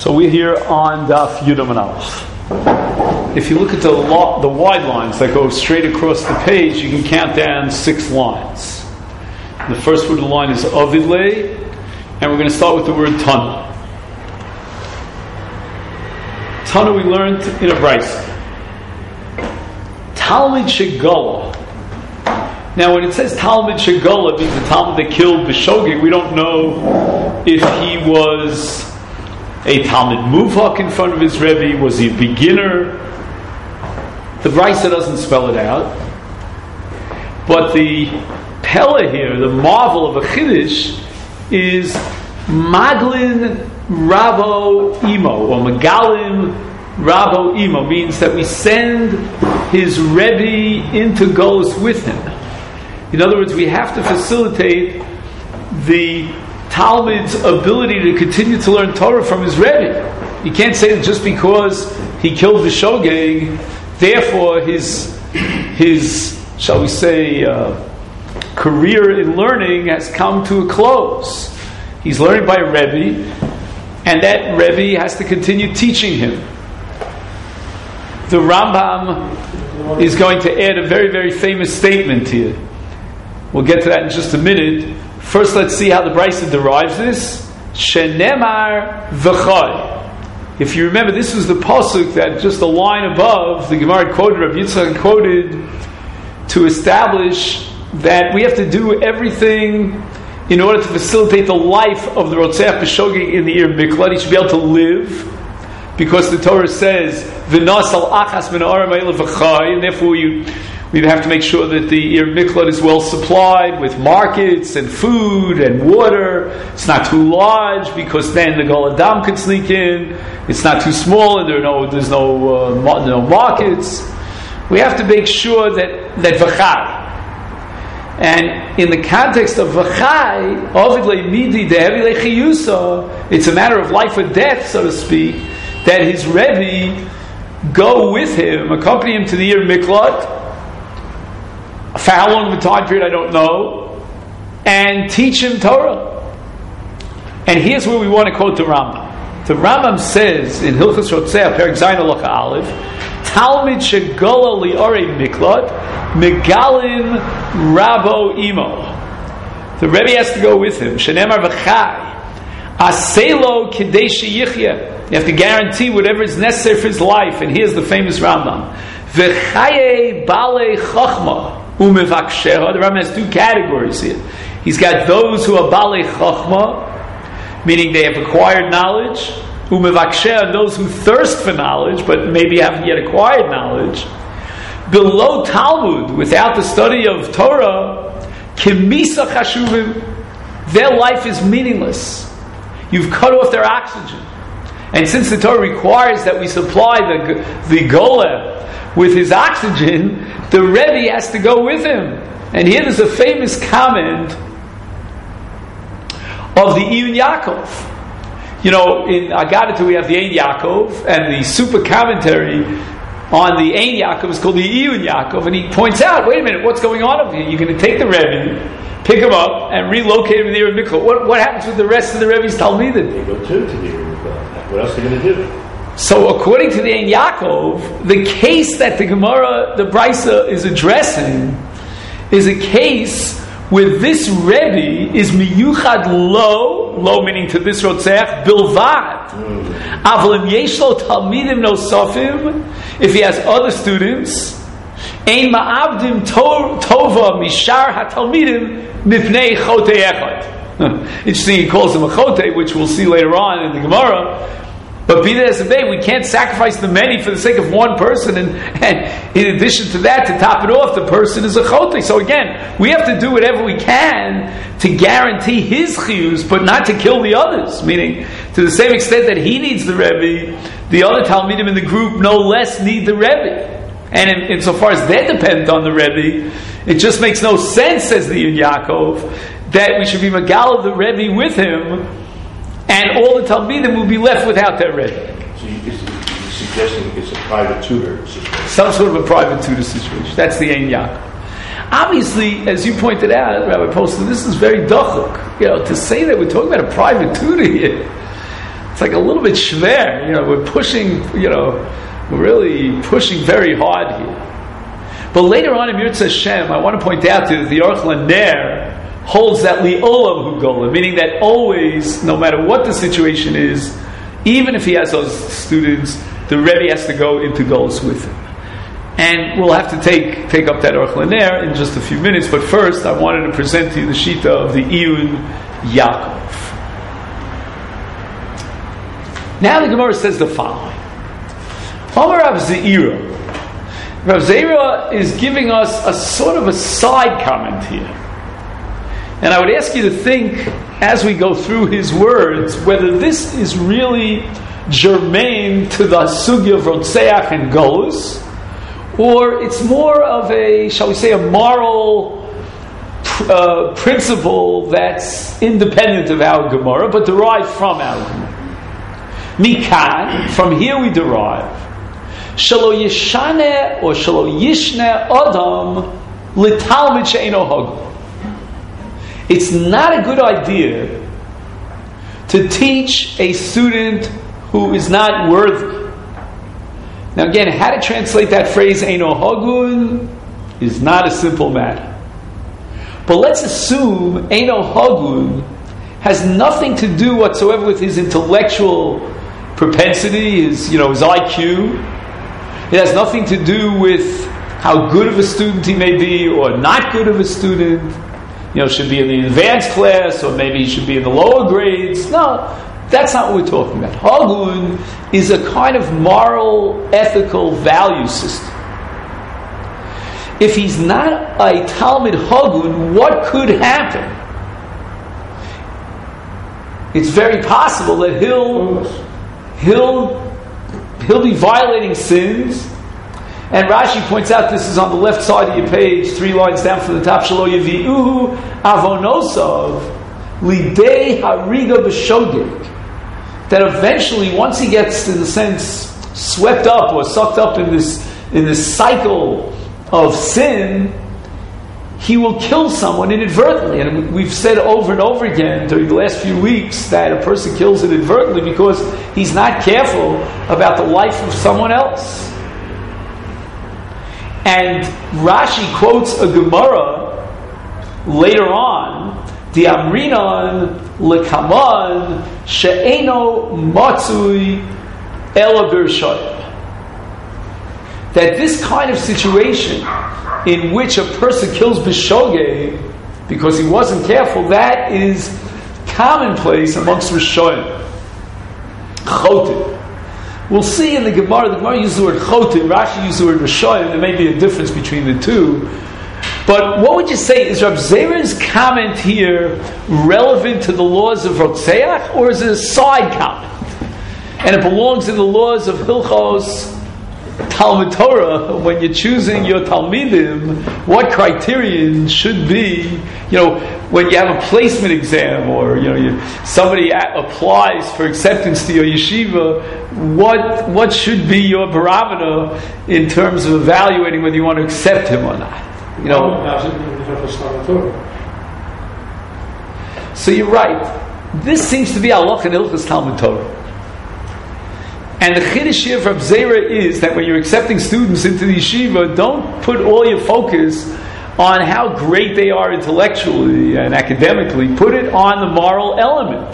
So we're here on Daf Yudam and Aleph. If you look at the wide lines that go straight across the page, you can count down 6 lines. The first word of the line is Avidle, and we're going to start with the word Tana. Tana we learned in a brayso. Talmid Shegala. Now when it says Talmid Shegala, it means the Talmid that killed B'shogeg. We don't know if he was a Talmid Muvhak in front of his Rebbe. Was he a beginner? The brayso doesn't spell it out. But the Pella here, the marvel of a Chiddush, is Maglin Rabo Imo, or Magalim Rabo Imo, means that we send his Rebbe into Golus with him. In other words, we have to facilitate the Talmid's ability to continue to learn Torah from his Rebbe. You can't say that just because he killed the Shogeg, therefore his shall we say, career in learning has come to a close. He's learning by a Rebbe, and that Rebbe has to continue teaching him. The Rambam is going to add a very, very famous statement here. We'll get to that in just a minute. First, let's see how the brayso derives this. Shenemar v'chai. If you remember, this was the pasuk that just a line above the Gemara quoted, Rav Yitzchak quoted, to establish that we have to do everything in order to facilitate the life of the Rotzeach B'shogeg in the Ir Miklat. He should be able to live, because the Torah says v'nasal achas min ha'arim ha'ila v'chai, and therefore we have to make sure that the Ir Miklat is well supplied with markets and food and water. It's not too large, because then the Gol Adam could sneak in. It's not too small, and there's no markets. We have to make sure that v'chai. And in the context of v'chai, ovidle midi de'evi lechiyusa, it's a matter of life or death, so to speak, that his Rebbe go with him, accompany him to the Ir Miklat, for how long of a time period I don't know, and teach him Torah. And here's where we want to quote the Rambam. The Rambam says in Hilchos Rotzeach, Perek Zayin Halacha Aleph, Talmid Shegala Li'orei Miklat, Megalim Rabo Imo. The Rebbe has to go with him. Shenemar v'chai, Aselo Kidei Sheyichya. You have to guarantee whatever is necessary for his life. And here's the famous Rambam. V'chaye Balei Chachma Umevaksheha. The Rambam has 2 categories here. He's got those who are Balei Chachma, meaning they have acquired knowledge. Umevaksheha, those who thirst for knowledge, but maybe haven't yet acquired knowledge. Below Talmud, without the study of Torah, Kimisa Chashuvim, their life is meaningless. You've cut off their oxygen. And since the Torah requires that we supply the Golem with his oxygen, the Rebbe has to go with him. And here there's a famous comment of the Iyun Yaakov. You know, in Agadah we have the Ein Yaakov, and the super commentary on the Ein Yaakov is called the Iyun Yaakov, and he points out, wait a minute, what's going on over here? You're going to take the Rebbe, pick him up, and relocate him to the Ir Miklat. What happens with the rest of the Rebbe's Talmidim? They go to the Ir Miklat. What else are they going to do? So according to the Ein Yaakov, the case that the Gemara, the brayso, is addressing is a case where this Rebbe is miyuchad lo meaning to this Rotzeach, bilvad. Avalim yeshlo talmidim nosofim, if he has other students, ein ma'avdim tova mishar hatalmidim mipnei chotei echad. Interesting, he calls him a chotei, which we'll see later on in the Gemara. But be that as it may, we can't sacrifice the many for the sake of one person, and in addition to that, to top it off, the person is a chotei. So again, we have to do whatever we can to guarantee his chiyus, but not to kill the others. Meaning, to the same extent that he needs the Rebbe, the other Talmidim in the group no less need the Rebbe. And insofar as they're dependent on the Rebbe, it just makes no sense, says the Iyun Yaakov, that we should be Magal of the Rebbe with him, and all the Talmidim will be left without their Rebbe. So you're suggesting it's a private tutor situation? Some sort of a private tutor situation. That's the Ein Yaakov. Obviously, as you pointed out, Rabbi Poston, this is very dachuk. To say that we're talking about a private tutor here, it's like a little bit schwer. We're pushing, we're really pushing very hard here. But later on in Yirtzeh Hashem, I want to point out that the Aruch LaNer holds that li'olam hu gola, meaning that always, no matter what the situation is, even if he has those students, the Rebbe has to go into goals with him. And we'll have to take up that Aruch LaNer in just a few minutes, but first I wanted to present to you the Shita of the Iyun Yaakov. Now the Gemara says the following. Amar Rav Zeira. Rav Zeira is giving us a sort of a side comment here. And I would ask you to think, as we go through his words, whether this is really germane to the sugya of Rotzeach and Golus, or it's more of a, shall we say, a moral principle that's independent of our Gemara, but derived from our Gemara. Mikan, from here we derive, Shalo Yishane or Shalo Yishne Adam L'Talmid She'eino Hagul. It's not a good idea to teach a student who is not worthy. Now again, how to translate that phrase Eino Hagun is not a simple matter. But let's assume Eino Hagun has nothing to do whatsoever with his intellectual propensity, his IQ. It has nothing to do with how good of a student he may be or not good of a student. Should be in the advanced class, or maybe he should be in the lower grades. No, that's not what we're talking about. Hagun is a kind of moral, ethical value system. If he's not a Talmid Hagun, what could happen? It's very possible that he'll be violating sins. And Rashi points out, this is on the left side of your page, 3 lines down from the top, Shelo Yevi'uhu avonosav lidei hariga b'shogeg. That eventually, once he gets, in a sense, swept up or sucked up in this cycle of sin, he will kill someone inadvertently. And we've said over and over again during the last few weeks that a person kills inadvertently because he's not careful about the life of someone else. And Rashi quotes a Gemara later on, the Amrinan lekaman she'eno matzui ela b'rishayim. That this kind of situation in which a person kills b'shogeg because he wasn't careful, that is commonplace amongst Rishonim. Chotim. We'll see in the Gemara uses the word chotim, Rashi uses the word Rishonim. There may be a difference between the two. But what would you say? Is Rav Zeira's comment here relevant to the laws of Rotzeach, or is it a side comment? And it belongs in the laws of Hilchos Talmud Torah, when you're choosing your Talmidim, what criterion should be, when you have a placement exam, or somebody applies for acceptance to your yeshiva, what should be your barometer in terms of evaluating whether you want to accept him or not? So you're right. This seems to be halach in Hilchos Talmud Torah. And the chiddush here of Rav Zeira is that when you're accepting students into the yeshiva, don't put all your focus on how great they are intellectually and academically. Put it on the moral element.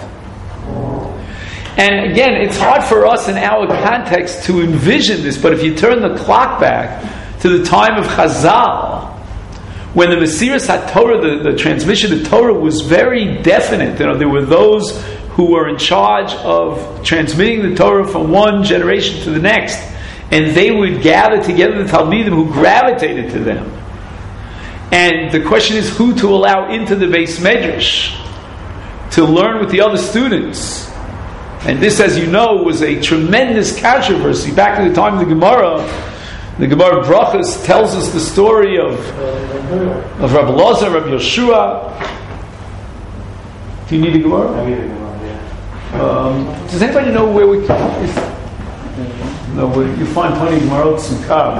And again, it's hard for us in our context to envision this, but if you turn the clock back to the time of Chazal, when the Mesiras HaTorah, the transmission of Torah, was very definite. There were those who were in charge of transmitting the Torah from one generation to the next, and they would gather together the Talmidim who gravitated to them. And the question is who to allow into the Beis Medrash to learn with the other students. And this, as you know, was a tremendous controversy back in the time of the Gemara. The Gemara Brachos tells us the story of Rabbi Elazar, Rabbi Yeshua. Do you need a Gemara? I need a Gemara. Does anybody know where we can? No, you find plenty of Gemara Sukkah.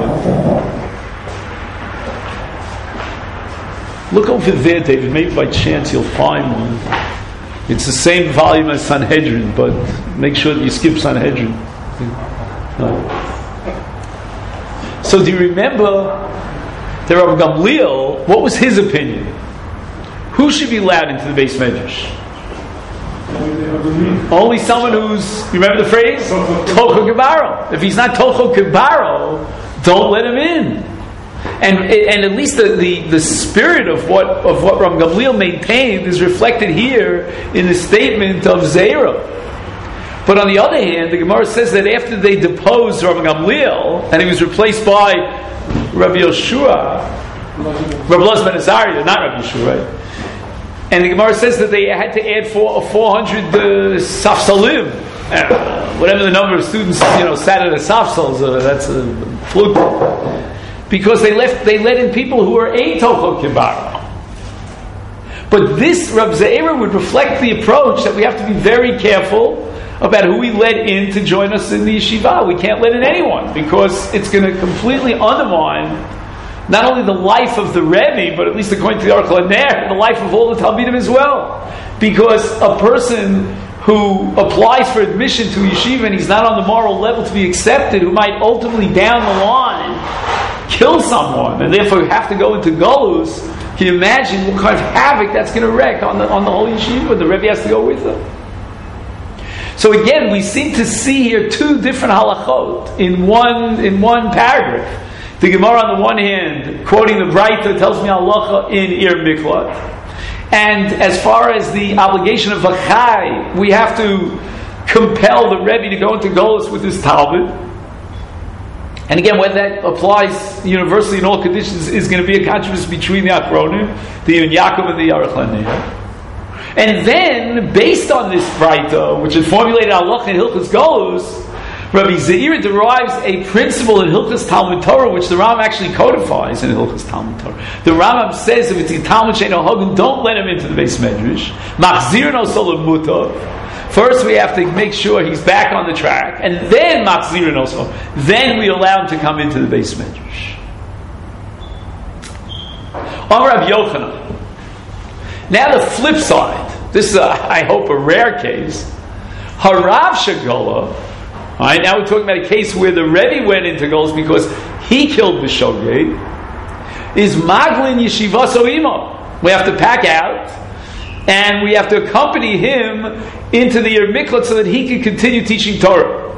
Look over there, David. Maybe by chance you'll find one. It's the same volume as Sanhedrin, but make sure that you skip Sanhedrin. No. So do you remember the Rav Gamliel, what was his opinion? Who should be allowed into the Beis Medrash? Only someone who's, you remember the phrase? Tocho Kibaro. If he's not Tocho Kibaro, don't let him in. And at least the spirit of what Rav Gamliel maintained is reflected here in the statement of Zera. But on the other hand, the Gemara says that after they deposed Rav Gamliel and he was replaced by Rabbi Yoshua, Rabbi Elazar ben Azariah, not Rabbi Yoshua, right? And the Gemara says that they had to add 400 safsalim, whatever the number of students sat at the safsals. That's a fluke, because they let in people who were a tocho kibar. But this Rab Zeira would reflect the approach that we have to be very careful about who we let in to join us in the yeshiva. We can't let in anyone, because it's going to completely undermine not only the life of the Rebbe, but at least according to the Aruch LaNer, the life of all the Talmidim as well. Because a person who applies for admission to yeshiva and he's not on the moral level to be accepted, who might ultimately down the line kill someone, and therefore have to go into Golus, can you imagine what kind of havoc that's going to wreak on the whole yeshiva? The Rebbe has to go with them. So again, we seem to see here two different halachot in one paragraph. The Gemara on the one hand, quoting the Braita, tells me halacha in Ir Miklat. And as far as the obligation of Vachai, we have to compel the Rebbe to go into Golus with his Talmud. And again, whether that applies universally in all conditions is going to be a controversy between the Achronim, the Ibn Yaakov and the Aruch LaNer. And then, based on this Braita, which had formulated halacha in Hilchos Golus, Rabbi Zeira derives a principle in Hilchos Talmud Torah, which the Rambam actually codifies in Hilchos Talmud Torah. The Rambam says if it's a Talmud Sheino Hogan, don't let him into the Beis Medrash. Machzir no solam mutav. First, we have to make sure he's back on the track, and then Machzir no solam. Then we allow him to come into the Beis Medrash. On Rabbi Yochanan. Now the flip side. This is, I hope, a rare case. Harav Shagola. All right, now we're talking about a case where the Rebbe went into Golus because he killed B'Shogeg. Is Maglin Yeshivaso Imo. We have to pack out, and we have to accompany him into the Ir Miklat so that he can continue teaching Torah.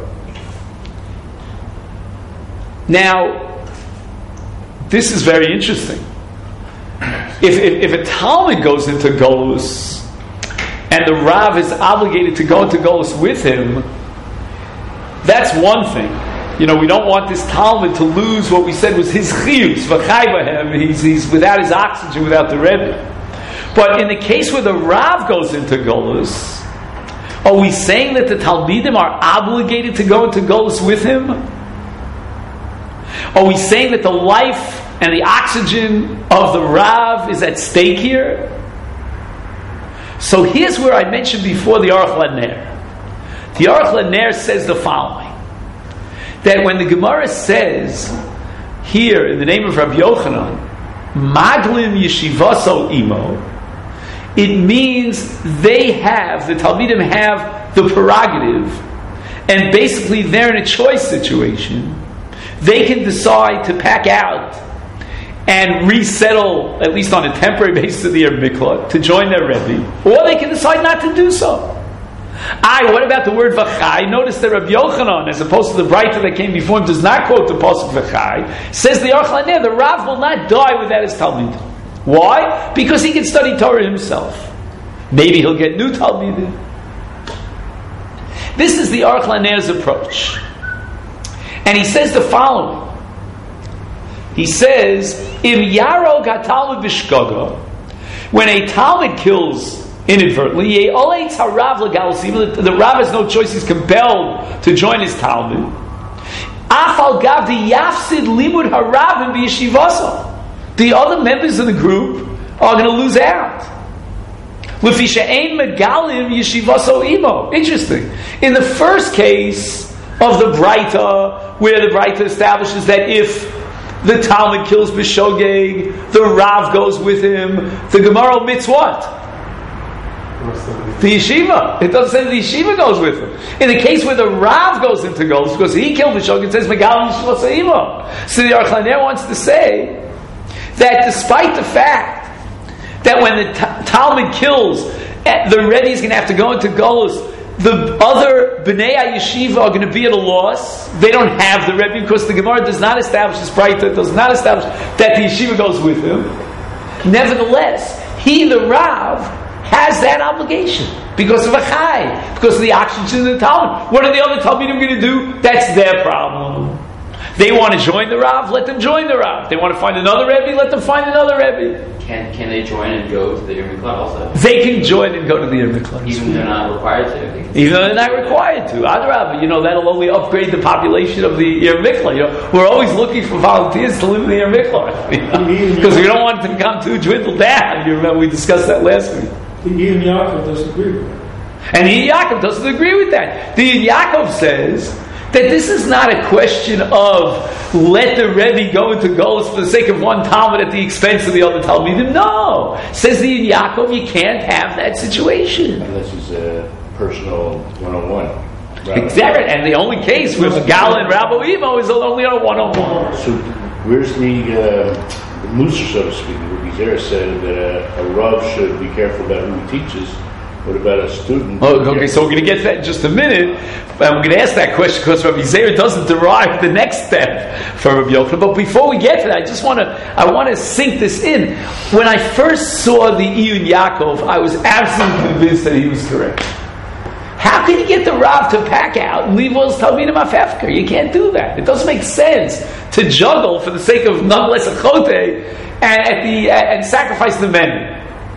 Now, this is very interesting. If a Talmud goes into Golus, and the Rav is obligated to go into Golus with him, that's one thing. We don't want this Talmud to lose what we said was his chiyus, v'chai b'hem. He's without his oxygen, without the Rebbe. But in the case where the Rav goes into Golus, are we saying that the Talmidim are obligated to go into Golus with him? Are we saying that the life and the oxygen of the Rav is at stake here? So here's where I mentioned before the Aruch LaNer. The Aruch LaNer says the following, that when the Gemara says here in the name of Rabbi Yochanan, Maglim Yeshivaso Imo, it means the Talmidim have the prerogative, and basically they're in a choice situation. They can decide to pack out and resettle, at least on a temporary basis, to the Ir Miklat, to join their Rebbe, or they can decide not to do so. What about the word v'chai? Notice that Rabbi Yochanan, as opposed to the Braita that came before him, does not quote the pasuk v'chai. Says the Aruch LaNer, the Rav will not die without his Talmud. Why? Because he can study Torah himself. Maybe he'll get new Talmudim. This is the Aruch LaNer's approach. And he says the following. He says, Im yaro gatalmud b'shgaga, when a Talmud kills inadvertently, the Rav has no choice, he's compelled to join his Talmud. The other members of the group are going to lose out. Interesting. In the first case of the Braita, where the Braita establishes that if the Talmud kills B'Shogeg, the Rav goes with him, the Gemara omits what? The yeshiva. It doesn't say the yeshiva goes with him. In the case where the Rav goes into Golus, because he killed the Shog, it says Megalim Yeshiva Sa'ima. So the Aruch LaNer wants to say that despite the fact that when the Talmud kills, the Rebbe is going to have to go into Golus, the other Bnei Yeshiva are going to be at a loss. They don't have the Rebbe because the Gemara does not establish, this Breita does not establish that the Yeshiva goes with him. Nevertheless, he, the Rav, has that obligation because of a Chai, because of the oxygen in the Talmud. What are the other Talmidim going to do? That's their problem. They want to join the Rav, let them join the Rav. They want to find another Rebbe, let them find another Rebbe. Can they join and go to the Ir Miklat also? They can join and go to the Ir Miklat. Even though they're not required to? Even though they're not required to. Adrabah, that'll only upgrade the population of the Ir Miklat. We're always looking for volunteers to live in the Ir Miklat. Because we don't want it to become too dwindled down. You remember we discussed that last week. The Ian Yaakov doesn't agree with that. And Ian Yaakov doesn't agree with that. The Ian Yaakov says that this is not a question of let the Rebbe go into Golus for the sake of one Talmud at the expense of the other Talmidim. No. Says the Ian Yaakov, you can't have that situation. Unless it's a personal one-on-one. Exactly. And the only case with Gala and Rabbi Imo is only on a one-on-one. So where's the Musa, so to speak? Zera said that a Rav should be careful about who he teaches. What about a student? Oh, okay, so we're going to get to that in just a minute. We're going to ask that question because Rabbi Zera doesn't derive the next step from Rabbi Yochanan. But before we get to that, I want to sink this in. When I first saw the Iyun Yaakov, I was absolutely convinced that he was correct. How can you get the Rav to pack out and leave all his Talmidim Afefker? You can't do that. It doesn't make sense to juggle for the sake of nonetheless a chote and sacrifice the many.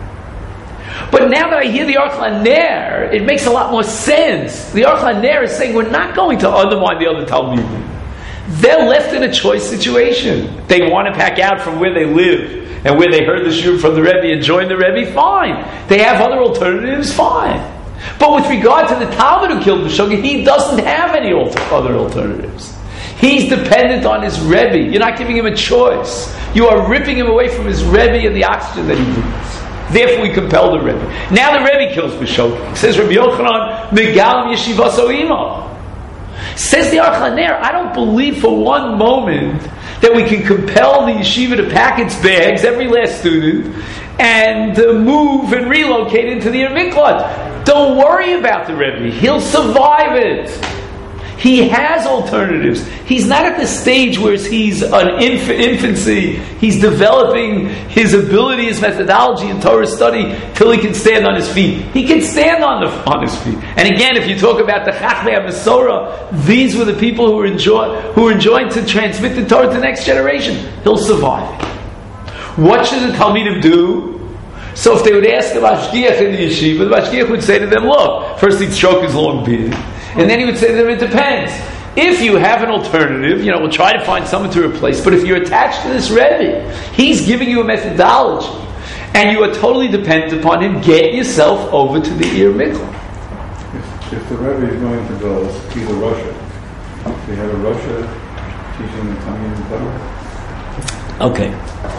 But now that I hear the Aruch LaNer, it makes a lot more sense. The Aruch LaNer is saying we're not going to undermine the other Talmidim. They're left in a choice situation. They want to pack out from where they live and where they heard the shur from the Rebbe and join the Rebbe, fine. They have other alternatives, fine. But with regard to the Talmud who killed Meshuggah, he doesn't have any other alternatives. He's dependent on his Rebbe. You're not giving him a choice. You are ripping him away from his Rebbe and the oxygen that he needs. Therefore, we compel the Rebbe. Now the Rebbe kills Meshuggah. Says Rabbi Yochanan, Megalim Yeshiva So'ima. Says the Aruch LaNer, I don't believe for one moment that we can compel the yeshiva to pack its bags, every last student, and move and relocate into the Ir Miklat. Don't worry about the Rebbe. He'll survive it. He has alternatives. He's not at the stage where he's an infancy. He's developing his ability, his methodology in Torah study till he can stand on his feet. He can stand on his feet. And again, if you talk about the Chachmei HaMesorah, these were the people who were enjoying to transmit the Torah to the next generation. He'll survive it. What should the Talmidim do? So if they would ask the Mashgiach in the yeshiva, the Mashgiach would say to them, look, first he'd stroke his long beard. And then he would say to them, it depends. If you have an alternative, we'll try to find someone to replace. But if you're attached to this Rebbe, he's giving you a methodology, and you are totally dependent upon him, get yourself over to the Ir Miklat. If the Rebbe is going to go, he's a Russia. Do you have a Russia teaching the Talmud in Torah? Okay.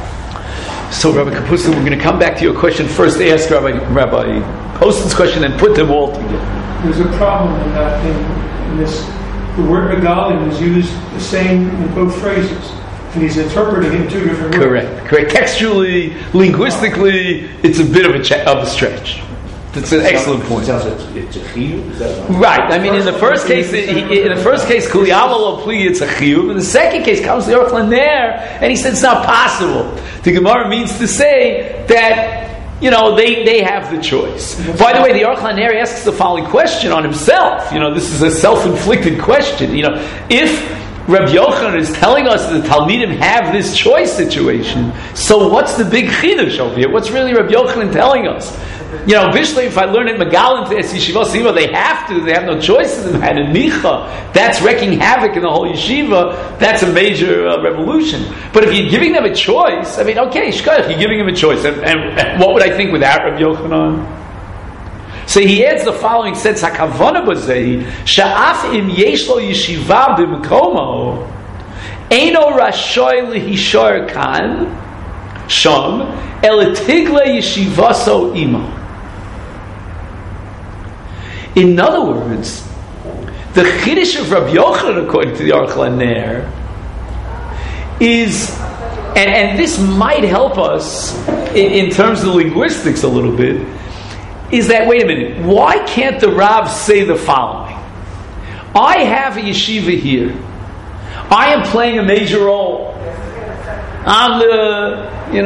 So, Rabbi Kapustin, we're going to come back to your question first. Ask Rabbi Poston's question and put them all together. There's a problem in that in this. The word Megalim is used the same in both phrases, and he's interpreting it in two different ways. Correct. Textually, linguistically, it's a bit of a stretch. That's an excellent point. It's a chiyuv? Right. I mean, in the first case, Kuli Amal Pli, it's a chiyuv. In the second case, comes the Aruch LaNer, and he said it's not possible. The Gemara means to say that they have the choice. By the way, the Aruch LaNer asks the following question on himself. This is a self-inflicted question. If Rabbi Yochanan is telling us that the Talmidim have this choice situation, so what's the big chidush over here? What's really Rabbi Yochanan telling us? Vishli, if I learn it Megalim to Yeshiva Sima, they have no choice in them. And in Micha, that's wrecking havoc in the whole yeshiva. That's a major revolution. But if you're giving them a choice, okay, Shkoyach, you're giving them a choice. And what would I think without Rabbi Yochanan? So he adds the following sense: Hakavana b'zehi sha'af im yesh lo yeshiva b'mkomo eino rashoy lehishor kan sham el tigle yeshivaso imo. In other words, the Chiddush of Rabbi Yochanan, according to the Aruch LaNer, is, and this might help us in terms of the linguistics a little bit, is that, wait a minute, why can't the Rav say the following? I have a yeshiva here. I am playing a major role. I'm the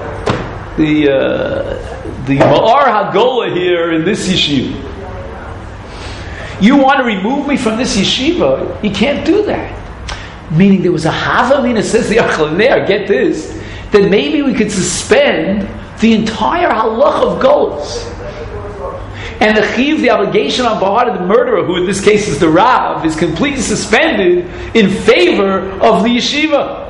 Ma'ar HaGola here in this yeshiva. You want to remove me from this yeshiva? You can't do that. Meaning there was a Havamina, says the Aruch LaNer, get this, that maybe we could suspend the entire halach of Golos. And the chiv, the obligation on Bahar of the murderer, who in this case is the Rav, is completely suspended in favor of the yeshiva.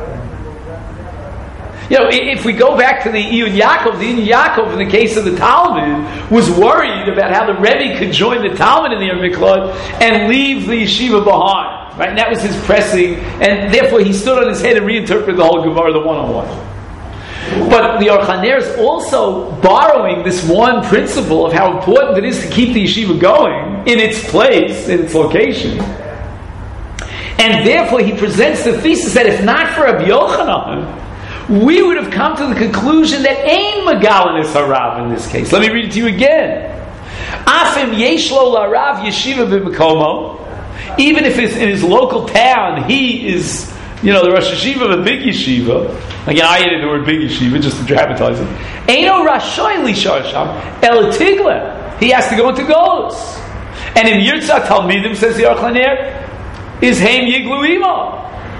You know, if we go back to the Iyun Yaakov in the case of the Talmud was worried about how the Rebbe could join the Talmud in the Yer Miklot and leave the yeshiva behind. Right? And that was his pressing, and therefore he stood on his head and reinterpreted the whole Gemara, the one-on-one. But the Aruch LaNer is also borrowing this one principle of how important it is to keep the yeshiva going in its place, in its location. And therefore he presents the thesis that if not for Rabbi Yochanan, we would have come to the conclusion that Ein Megalan is Harav in this case. Let me read it to you again. Afim Yeshlo Larav Yeshiva B'Mekomo. Even if it's in his local town, he is, the Rosh Yeshiva of a big yeshiva. Again, I added the word big yeshiva just to dramatize it. Eino Rashoy Lishar Sham El Tigla. He has to go into Golos. And in Yirtzah Talmidim, says the Aruch LaNer, is Heim Yiglu Imo.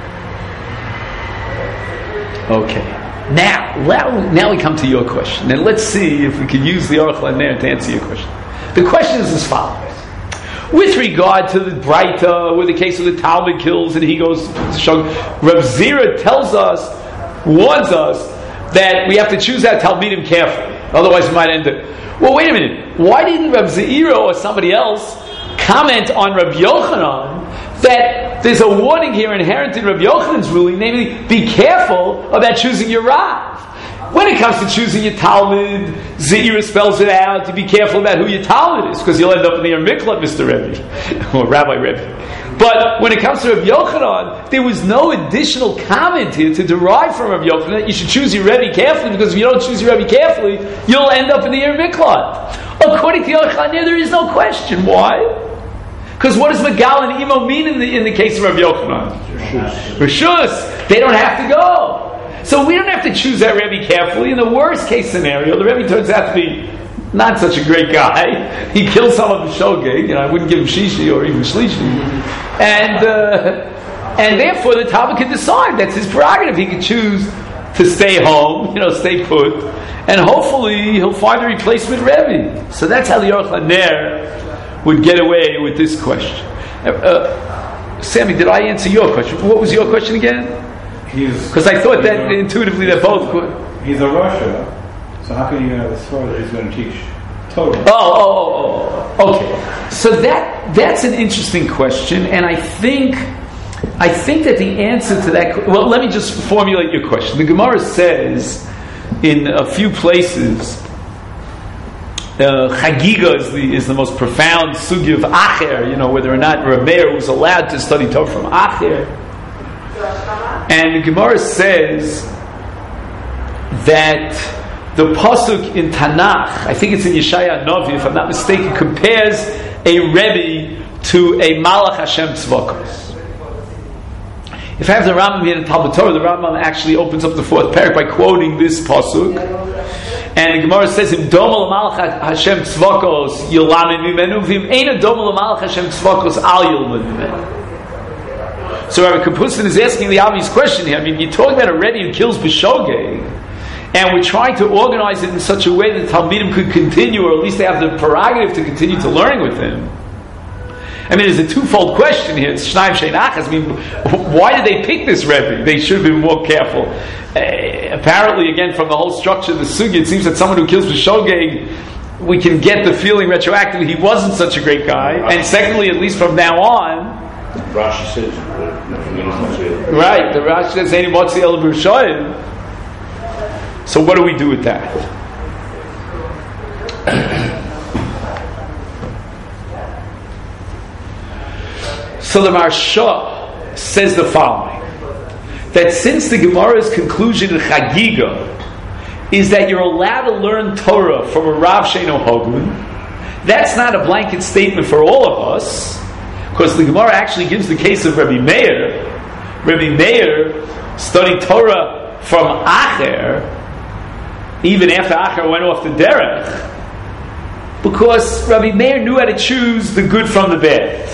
Okay. Now we come to your question. And let's see if we can use the Aruch LaNer to answer your question. The question is as follows. With regard to the Breita, where the case of the Talmud kills and he goes to Shog, Rav Zira warns us that we have to choose our Talmidim carefully. Otherwise we might end it. Well, wait a minute. Why didn't Rav Zira or somebody else comment on Rav Yochanan that there's a warning here inherent in Rav Yochanan's ruling, namely, be careful about choosing your Rav. When it comes to choosing your Talmud, Zira spells it out to be careful about who your Talmud is, because you'll end up in the Yer Miklot, Mr. Rebbe, or Rabbi Rebbe. But when it comes to Rav Yochanan, there was no additional comment here to derive from Rav Yochanan that you should choose your Rebbe carefully, because if you don't choose your Rebbe carefully, you'll end up in the Yer Miklot. According to Aruch LaNer, there is no question. Why? Because what does Megal and Imo mean in the case of Rav Yochanan? Rishus. They don't have to go. So we don't have to choose that Rebbe carefully. In the worst case scenario, the Rebbe turns out to be not such a great guy. He kills some of the shogeg, I wouldn't give him shishi or even shlishi. And therefore the Talmud can decide. That's his prerogative. He can choose to stay home, stay put, and hopefully he'll find a replacement Rebbe. So that's how the Aruch LaNer would get away with this question. Sammy, did I answer your question? What was your question again? Because I thought that intuitively they're both good. He's a Russia, so how can you have a story that he's going to teach Torah? Okay. So that's an interesting question, and I think that the answer to that. Well, let me just formulate your question. The Gemara says in a few places, Chagiga is the most profound sugi of Acher. Whether or not Rav Meir was allowed to study Torah from Acher. And the Gemara says that the pasuk in Tanakh, I think it's in Yeshaya Novi, if I'm not mistaken, compares a Rebbe to a Malach Hashem Tzvakos. If I have the Rambam here in Talmud Torah, the Rambam actually opens up the fourth parak by quoting this pasuk, and the Gemara says, "Im domo l'malach Hashem Tzvakos yolamin mimenu, v'im eina domo l'malach Hashem Tzvakos al yolamin mimenu." So Rabbi Kapustin is asking the obvious question here. You're talking about a Rebbe who kills B'shogeg, and we're trying to organize it in such a way that Talmidim could continue, or at least they have the prerogative to continue to learn with him. There's a twofold question here. It's Shnaim Shein Achas. Why did they pick this Rebbe? They should have been more careful. Apparently, again, from the whole structure of the sugi, it seems that someone who kills B'shogeg, we can get the feeling retroactively he wasn't such a great guy. And secondly, at least from now on, Rashi says, right, the Rashi says, Eini Motzi El B'Rishayim. So what do we do with that? So the Maharsha says the following, that since the Gemara's conclusion in Chagiga is that you're allowed to learn Torah from a Rav Sheino Hogun, that's not a blanket statement for all of us, because the Gemara actually gives the case of Rabbi Meir. Rabbi Meir studied Torah from Acher, even after Acher went off the derech, because Rabbi Meir knew how to choose the good from the bad.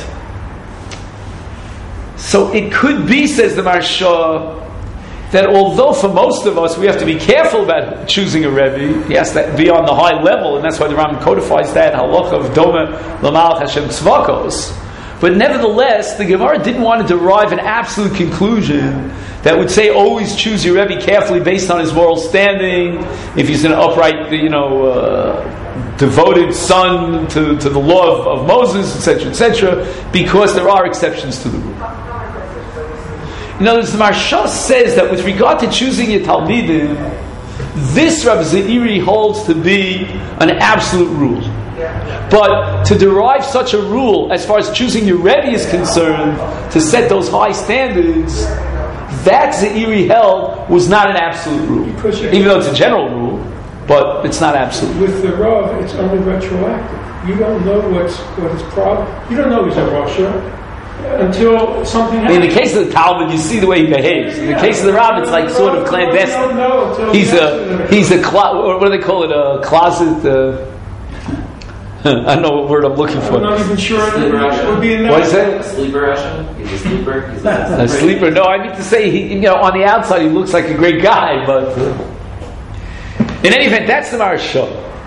So it could be, says the Maharsha, that although for most of us we have to be careful about choosing a Rebbe, he has to be on the high level, and that's why the Rambam codifies that halacha of Doma L'Malach Hashem Tzvakos. But nevertheless, the Gemara didn't want to derive an absolute conclusion that would say always choose your Rebbe carefully based on his moral standing, if he's an upright, devoted son to the law of Moses, etc., because there are exceptions to the rule. In other words, the Maharsha says that with regard to choosing your Talmidim, this Rabbi Zeiri holds to be an absolute rule. But to derive such a rule, as far as choosing your Rebbe is concerned, to set those high standards, that Zeiri held was not an absolute rule. Even though it's a general rule, but it's not absolute. With the Rav, it's only retroactive. You don't know what his problem. You don't know he's a Russia until something happens. In the case of the Talmud, you see the way he behaves. In the case of the Rav, it's like sort of clandestine. He's a what do they call it? A closet. I don't know what word I'm looking for. I'm not even sure it would be enough. What is that? A sleeper Russian? He's a sleeper? A sleeper? No, I mean to say, on the outside he looks like a great guy, but in any event, that's the Maharsha.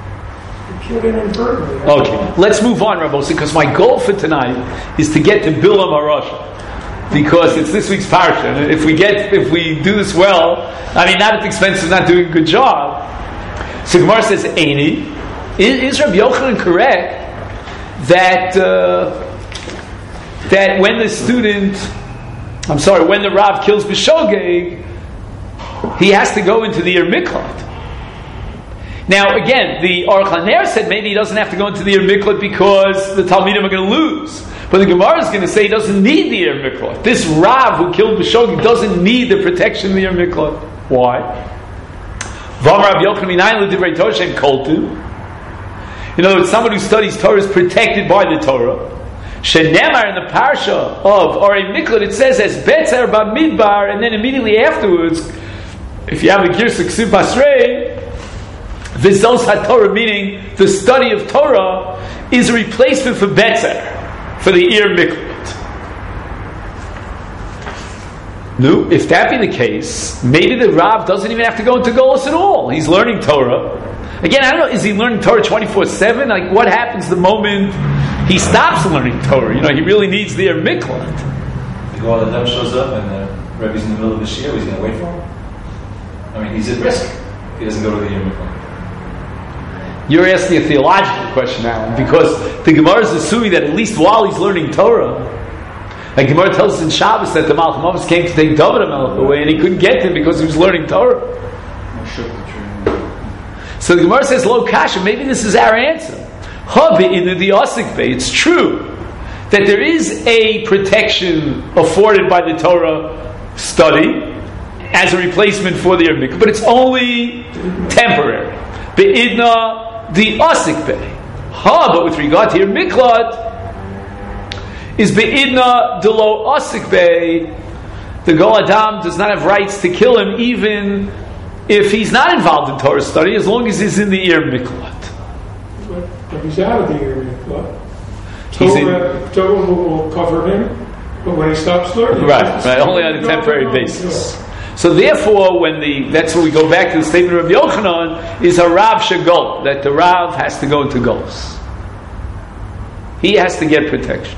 Okay, let's move on, Rabbi, because my goal for tonight is to get to Bilam HaRasha, because it's this week's parsha, and if we do this well, I mean, not at the expense of not doing a good job. So Gemara says, Eini. Is Rabbi Yochanan correct that when the Rav kills B'shogeg, he has to go into the Ir Miklat? Now, again, the Aruch HaNer said maybe he doesn't have to go into the Ir Miklat because the Talmidim are going to lose. But the Gemara is going to say he doesn't need the Ir Miklat. This Rav who killed B'shogeg doesn't need the protection of the Ir Miklat. Why? In other words, someone who studies Torah is protected by the Torah. Shenemar in the parsha of Orei Miklat, it says as Betzer Bamidbar, and then immediately afterwards, if you have the Girsa Ksiv Basrei, Vizos HaTorah, meaning the study of Torah, is a replacement for Betzer, for the Ir Miklat. No, if that be the case, maybe the Rav doesn't even have to go into Golus at all. He's learning Torah. Again, I don't know, is he learning Torah 24/7? Like, what happens the moment he stops learning Torah? He really needs the Ir Miklat. The Goel Adam shows up and the Rebbe's in the middle of the Shia, he's going to wait for him? I mean, he's at risk if he doesn't go to the Ir Miklat. You're asking a theological question now, because the Gemara is assuming that at least while he's learning Torah, like Gemara tells us in Shabbos that the Malach HaMavis came to take David HaMelech away, and he couldn't get him because he was learning Torah. So the Gemara says, Lo Kasha, maybe this is our answer. In the Asik Bay, it's true that there is a protection afforded by the Torah study as a replacement for the Ir Miklat, but it's only temporary. Be'idna the Asik Bay. But with regard to Ir Miklat, is Be'idna the Lo Asik Bay, the Goel Adam does not have rights to kill him even if he's not involved in Torah study, as long as he's in the Ir Miklat. But he's out of the Ir Miklat. Torah will cover him, but when he stops learning... Right, only on a temporary basis. So therefore, that's where we go back to the statement of Yochanan, is a Rav Shagol, that the Rav has to go into Golus. He has to get protection.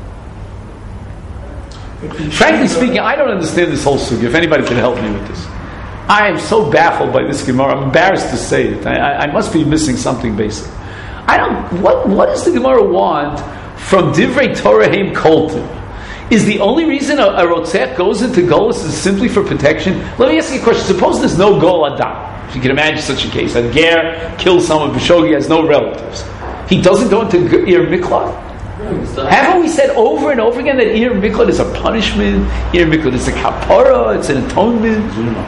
Frankly speaking, I don't understand this whole sugya, if anybody can help me with this. I am so baffled by this Gemara. I'm embarrassed to say it. I must be missing something basic. What does the Gemara want from Divrei Torah Heim Koltim? Is the only reason a Rotzech goes into Golus is simply for protection? Let me ask you a question. Suppose there's no Goel Adam. If you can imagine such a case. A Ger kills someone, B'shogeg has no relatives. He doesn't go into Ir Miklat? Haven't we said over and over again that Ir Miklat is a punishment, Ir Miklat is a kapara, it's an atonement?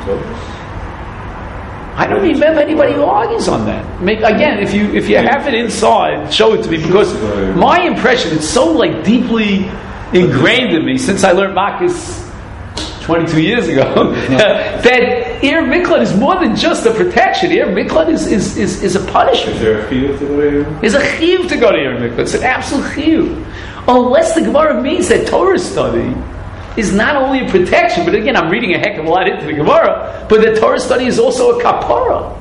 I don't remember anybody who argues on that. Again, if you have it inside, show it to me, because my impression, it's so like deeply ingrained in me since I learned Makis 22 years ago, that Ir Miklat is more than just a protection. Ir Miklat is a punishment. Is there a chiyuv to go to Ir Miklat? There's a chiyuv to go to Ir Miklat. It's an absolute chiyuv. Unless the Gemara means that Torah study is not only a protection, but again, I'm reading a heck of a lot into the Gemara, but the Torah study is also a kapara.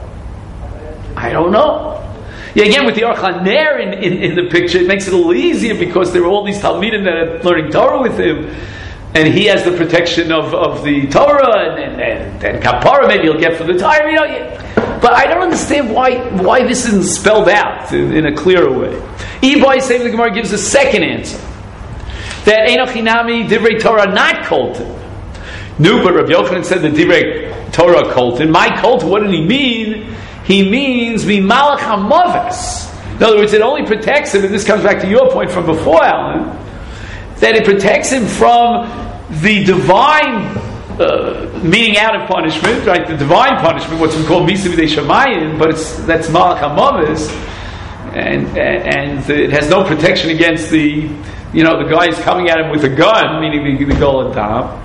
I don't know. Yeah, again, with the Aruch HaNer in the picture, it makes it a little easier because there are all these Talmidim that are learning Torah with him, and he has the protection of the Torah, and kapara maybe he'll get from the Torah, But I don't understand why this isn't spelled out in a clearer way. Ibai saying the Gemara gives a second answer. That Eino Chinami Divrei Torah not kolten. No, but Rabbi Yochanan said the Divrei Torah kolten. My kolten, what did he mean? He means Mimalach HaMaves. In other words, it only protects him, and this comes back to your point from before, Alan, that it protects him from the divine meaning out of punishment, right? The divine punishment, what's called Misa B'dei Shamayim, but that's Malach HaMaves, and it has no protection against the guy is coming at him with a gun, meaning the Golden Tam.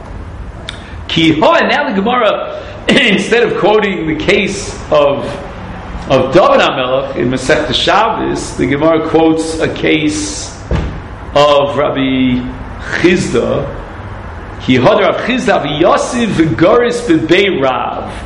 Kihoy, now the Gemara, instead of quoting the case of David HaMelech in Masechta Shabbos, the Gemara quotes a case of Rabbi Chizda. Kihoy Rav Chizda v'Yosef v'Goris b'Bei Rav.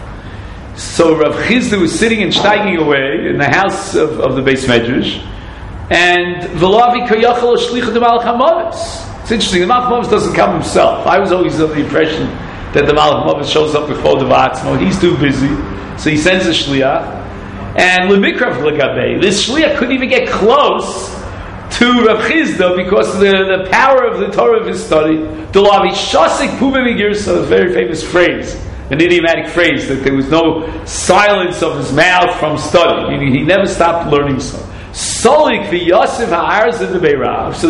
So Rav Chizda was sitting and steiging away in the house of the Beis Medrash, and V'Lavi Kayachal Shlichut Malach HaMaves. It's interesting, the Malach HaMaves doesn't come himself. I was always of the impression that the Malach HaMaves shows up with Chod V'Atzmo. He's too busy, so he sends a Shliach. And L'Mikrav L'Gabei, this Shliach couldn't even get close to Rav Chizda because of the power of the Torah of his study. D'Lavi Shasik Pumei V'Girsa, a very famous phrase, an idiomatic phrase, that there was no silence of his mouth from study, meaning he never stopped learning something. Solik v'Yosef ha'arz in the Beirav. So the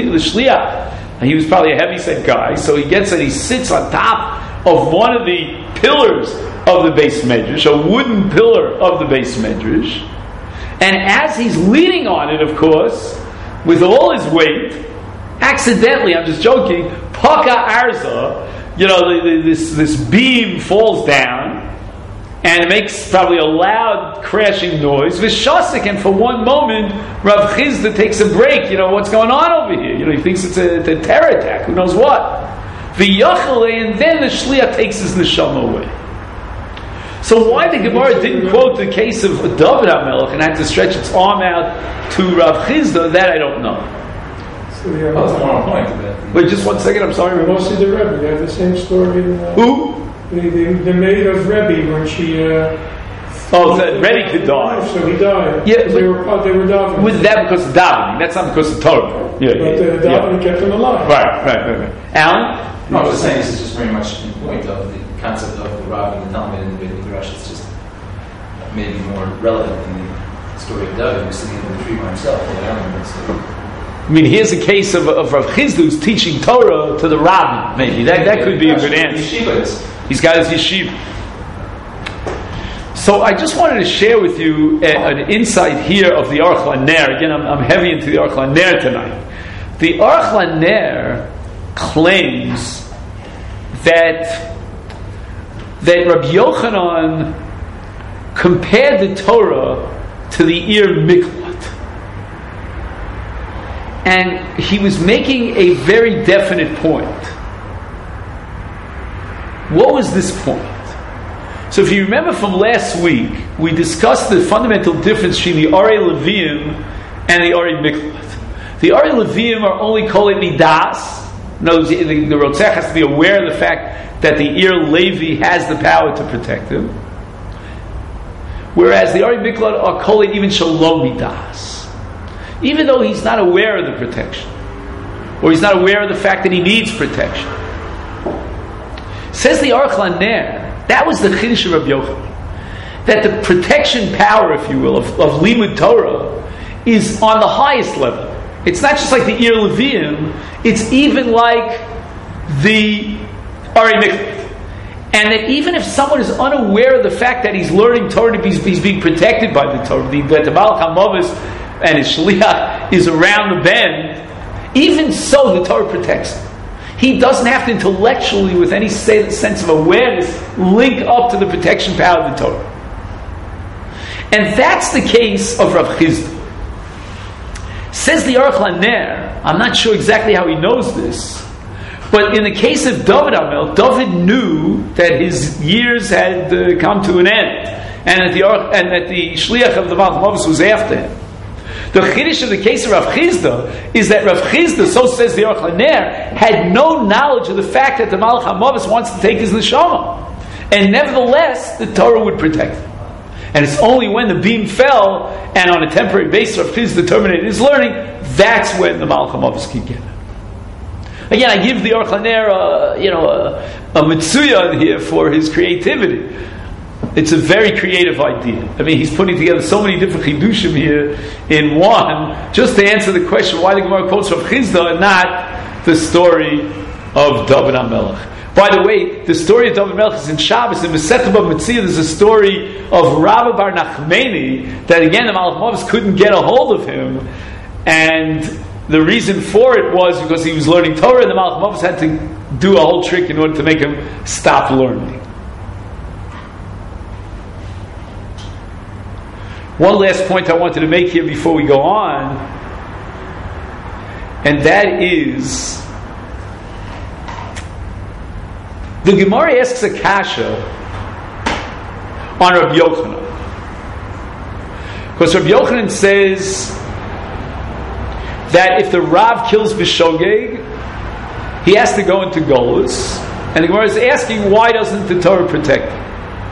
Shliach, he was probably a heavy-set guy, so he gets and he sits on top of one of the pillars of the Beis Medrash, a wooden pillar of the Beis Medrash, and as he's leaning on it, of course, with all his weight, accidentally, I'm just joking, Paka Arza, this beam falls down, and it makes probably a loud crashing noise. V'shasik, and for one moment, Rav Chizda takes a break. What's going on over here? He thinks it's a terror attack. Who knows what? V'yachale, and then the Shliach takes his neshama away. So why the Gemara didn't quote the case of David HaMelech and had to stretch its arm out to Rav Chizda, that I don't know. So yeah, That's more on point. Wait, just 1 second. I'm sorry. Mostly the Rebbe. They have the same story. Who? The maid of Rebbe when she. That Rebbe could die. So he died. Yeah, they were davening. Was that because of davening? That's not because of Torah. Yeah, But the davening kept him alive. Right. Alan? No, I was just saying this is just very much the point of the concept of the Rav and the Talmud and the Beit Midrash. It's just maybe more relevant than the story of David who's sitting under the tree by himself. I mean, here's a case of Rav Chizda who's teaching Torah to the Rav. Maybe that could be a good answer. He's got his yeshiva. So I just wanted to share with you an insight here of the Aruch LaNer. Again, I'm heavy into the Aruch LaNer tonight. The Aruch LaNer claims that Rabbi Yochanan compared the Torah to the Ir Miklat. And he was making a very definite point. What was this point? So if you remember from last week, we discussed the fundamental difference between the Arei Leviim and the Arei Miklat. The Arei Leviim are only called Midas. No, the Rotzech has to be aware of the fact that the Ir Levi has the power to protect him. Whereas the Arei Miklat are called even Shalom Midas. Even though he's not aware of the protection, or he's not aware of the fact that he needs protection. Says the Aruch LaNer, that was the Chiddush of Rabbi Yochanan, that the protection power, if you will, of Limud Torah is on the highest level. It's not just like the Ir Leviim, it's even like the Ari Mikvah. And that even if someone is unaware of the fact that he's learning Torah, he's being protected by the Torah, that the Baal HaMavis and his Shliach is around the bend, even so the Torah protects him. He doesn't have to intellectually, with any sense of awareness, link up to the protection power of the Torah. And that's the case of Rav Chisda. Says the Aruch LaNer, I'm not sure exactly how he knows this, but in the case of David HaMelech, David knew that his years had come to an end, and that the Shliach of the Baal HaMavis was after him. The Chiddush of the case of Rav Chisda is that Rav Chisda, so says the Aruch LaNer, had no knowledge of the fact that the Malach HaMavis wants to take his neshama, and nevertheless the Torah would protect him. And it's only when the beam fell, and on a temporary basis Rav Chisda terminated his learning, that's when the Malach HaMavis could get him. Again, I give the Aruch LaNer a mitzuya here for his creativity. It's a very creative idea. I mean, he's putting together so many different chidushim here in one, just to answer the question why the Gemara quotes Rav Chisda and not the story of David HaMelech. By the way, the story of David HaMelech is in Shabbos. In Masechet Bava Metzia, there's a story of Rabbi Bar Nachmani that again the Malach HaMavis couldn't get a hold of him, and the reason for it was because he was learning Torah, and the Malach HaMavis had to do a whole trick in order to make him stop learning. One last point I wanted to make here before we go on, and that is the Gemara asks a kasha on Rabbi Yochanan, because Rabbi Yochanan says that if the Rav kills B'shogeg, he has to go into Golus, and the Gemara is asking why doesn't the Torah protect him?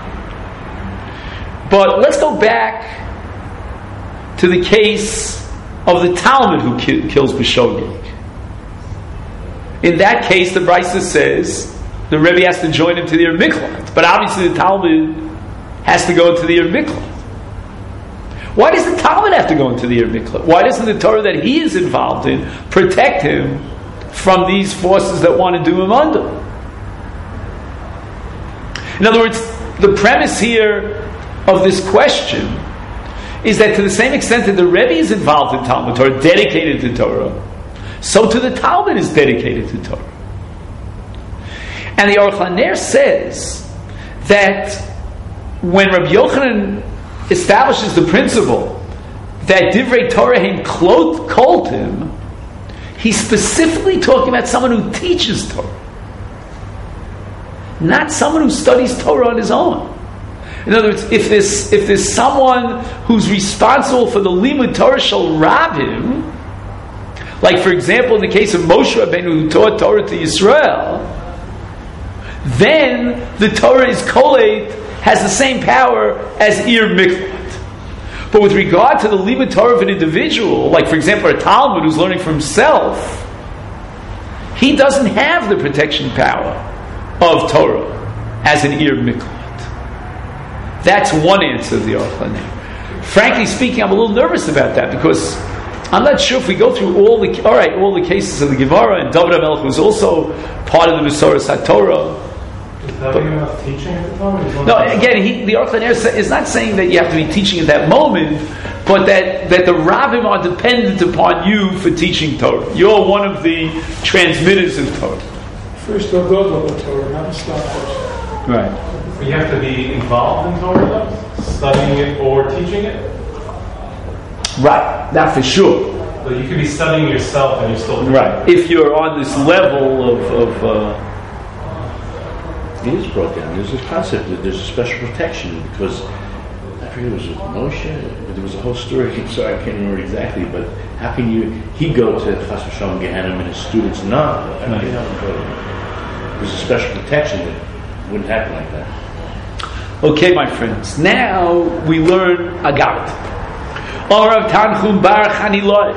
But let's go back to the case of the Talmud who kills B'shogeg. In that case, the Brisa says the Rebbe has to join him to the Ir Miklat, but obviously the Talmud has to go into the Ir Miklat. Why does the Talmud have to go into the Ir Miklat? Why doesn't the Torah that he is involved in protect him from these forces that want to do him under? In other words, the premise here of this question is that to the same extent that the Rebbe is involved in Talmud Torah, dedicated to Torah, so too the Talmud is dedicated to Torah. And the Aruch LaNer says that when Rabbi Yochanan establishes the principle that Divrei Torah Hein Koltim, he's specifically talking about someone who teaches Torah, not someone who studies Torah on his own. In other words, if there's someone who's responsible for the Limud Torah shall rob him, like for example in the case of Moshe Rabbeinu who taught Torah to Yisrael, then the Torah is koleit, has the same power as Ir Miklat. But with regard to the Limud Torah of an individual, like for example a Talmud who's learning for himself, he doesn't have the protection power of Torah as an Ir Miklat. That's one answer to the Aruch LaNer. Frankly speaking, I'm a little nervous about that because I'm not sure if we go through all the cases of the Gemara, and David HaMelech was also part of the Mesoras HaTorah. Is that enough teaching at the time? No, again, the Aruch LaNer is not saying that you have to be teaching at that moment, but that the Rabbim are dependent upon you for teaching Torah. You're one of the transmitters of Torah. First, they'll go to the Torah, not a stop first. Right. You have to be involved in Torah, though? Studying it or teaching it? Right, that for sure. But you could be studying yourself and you're still... Right, if you're on this level of It is brought down. There's this concept that there's a special protection because I forget it was with Moshe, but there was a whole story. I'm sorry, I can't remember exactly. But how can he go to Chas v'Shalom Gehenna and his students not? There's a special protection that wouldn't happen like that. Okay, my friends. Now we learn Agat. Orav Tanchum Bar Chaniloi.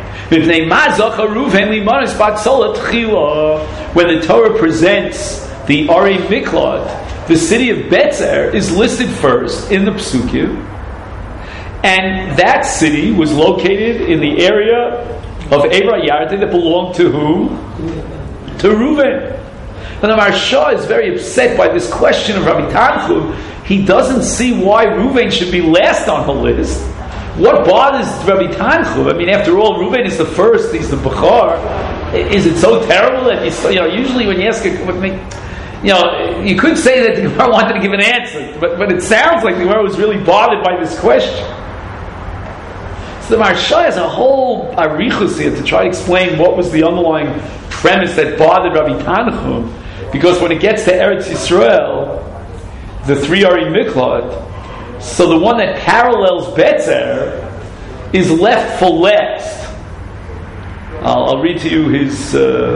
When the Torah presents the Ari Miklat, the city of Betzer is listed first in the Psukim, and that city was located in the area of Eivra Yarden that belonged to whom? To Reuven. And the Maharsha is very upset by this question of Rabbi Tanchum. He doesn't see why Reuven should be last on the list. What bothers Rabbi Tanchum? I mean, after all, Reuven is the first, he's the Bechor. Is it so terrible that usually when you ask you could say that the Gemara wanted to give an answer, but it sounds like the Gemara was really bothered by this question. So the Maharsha has a whole arichus here to try to explain what was the underlying premise that bothered Rabbi Tanchum, because when it gets to Eretz Yisrael, the 3 Ari Miklat, so the one that parallels Betzer is left for last. I'll read to you his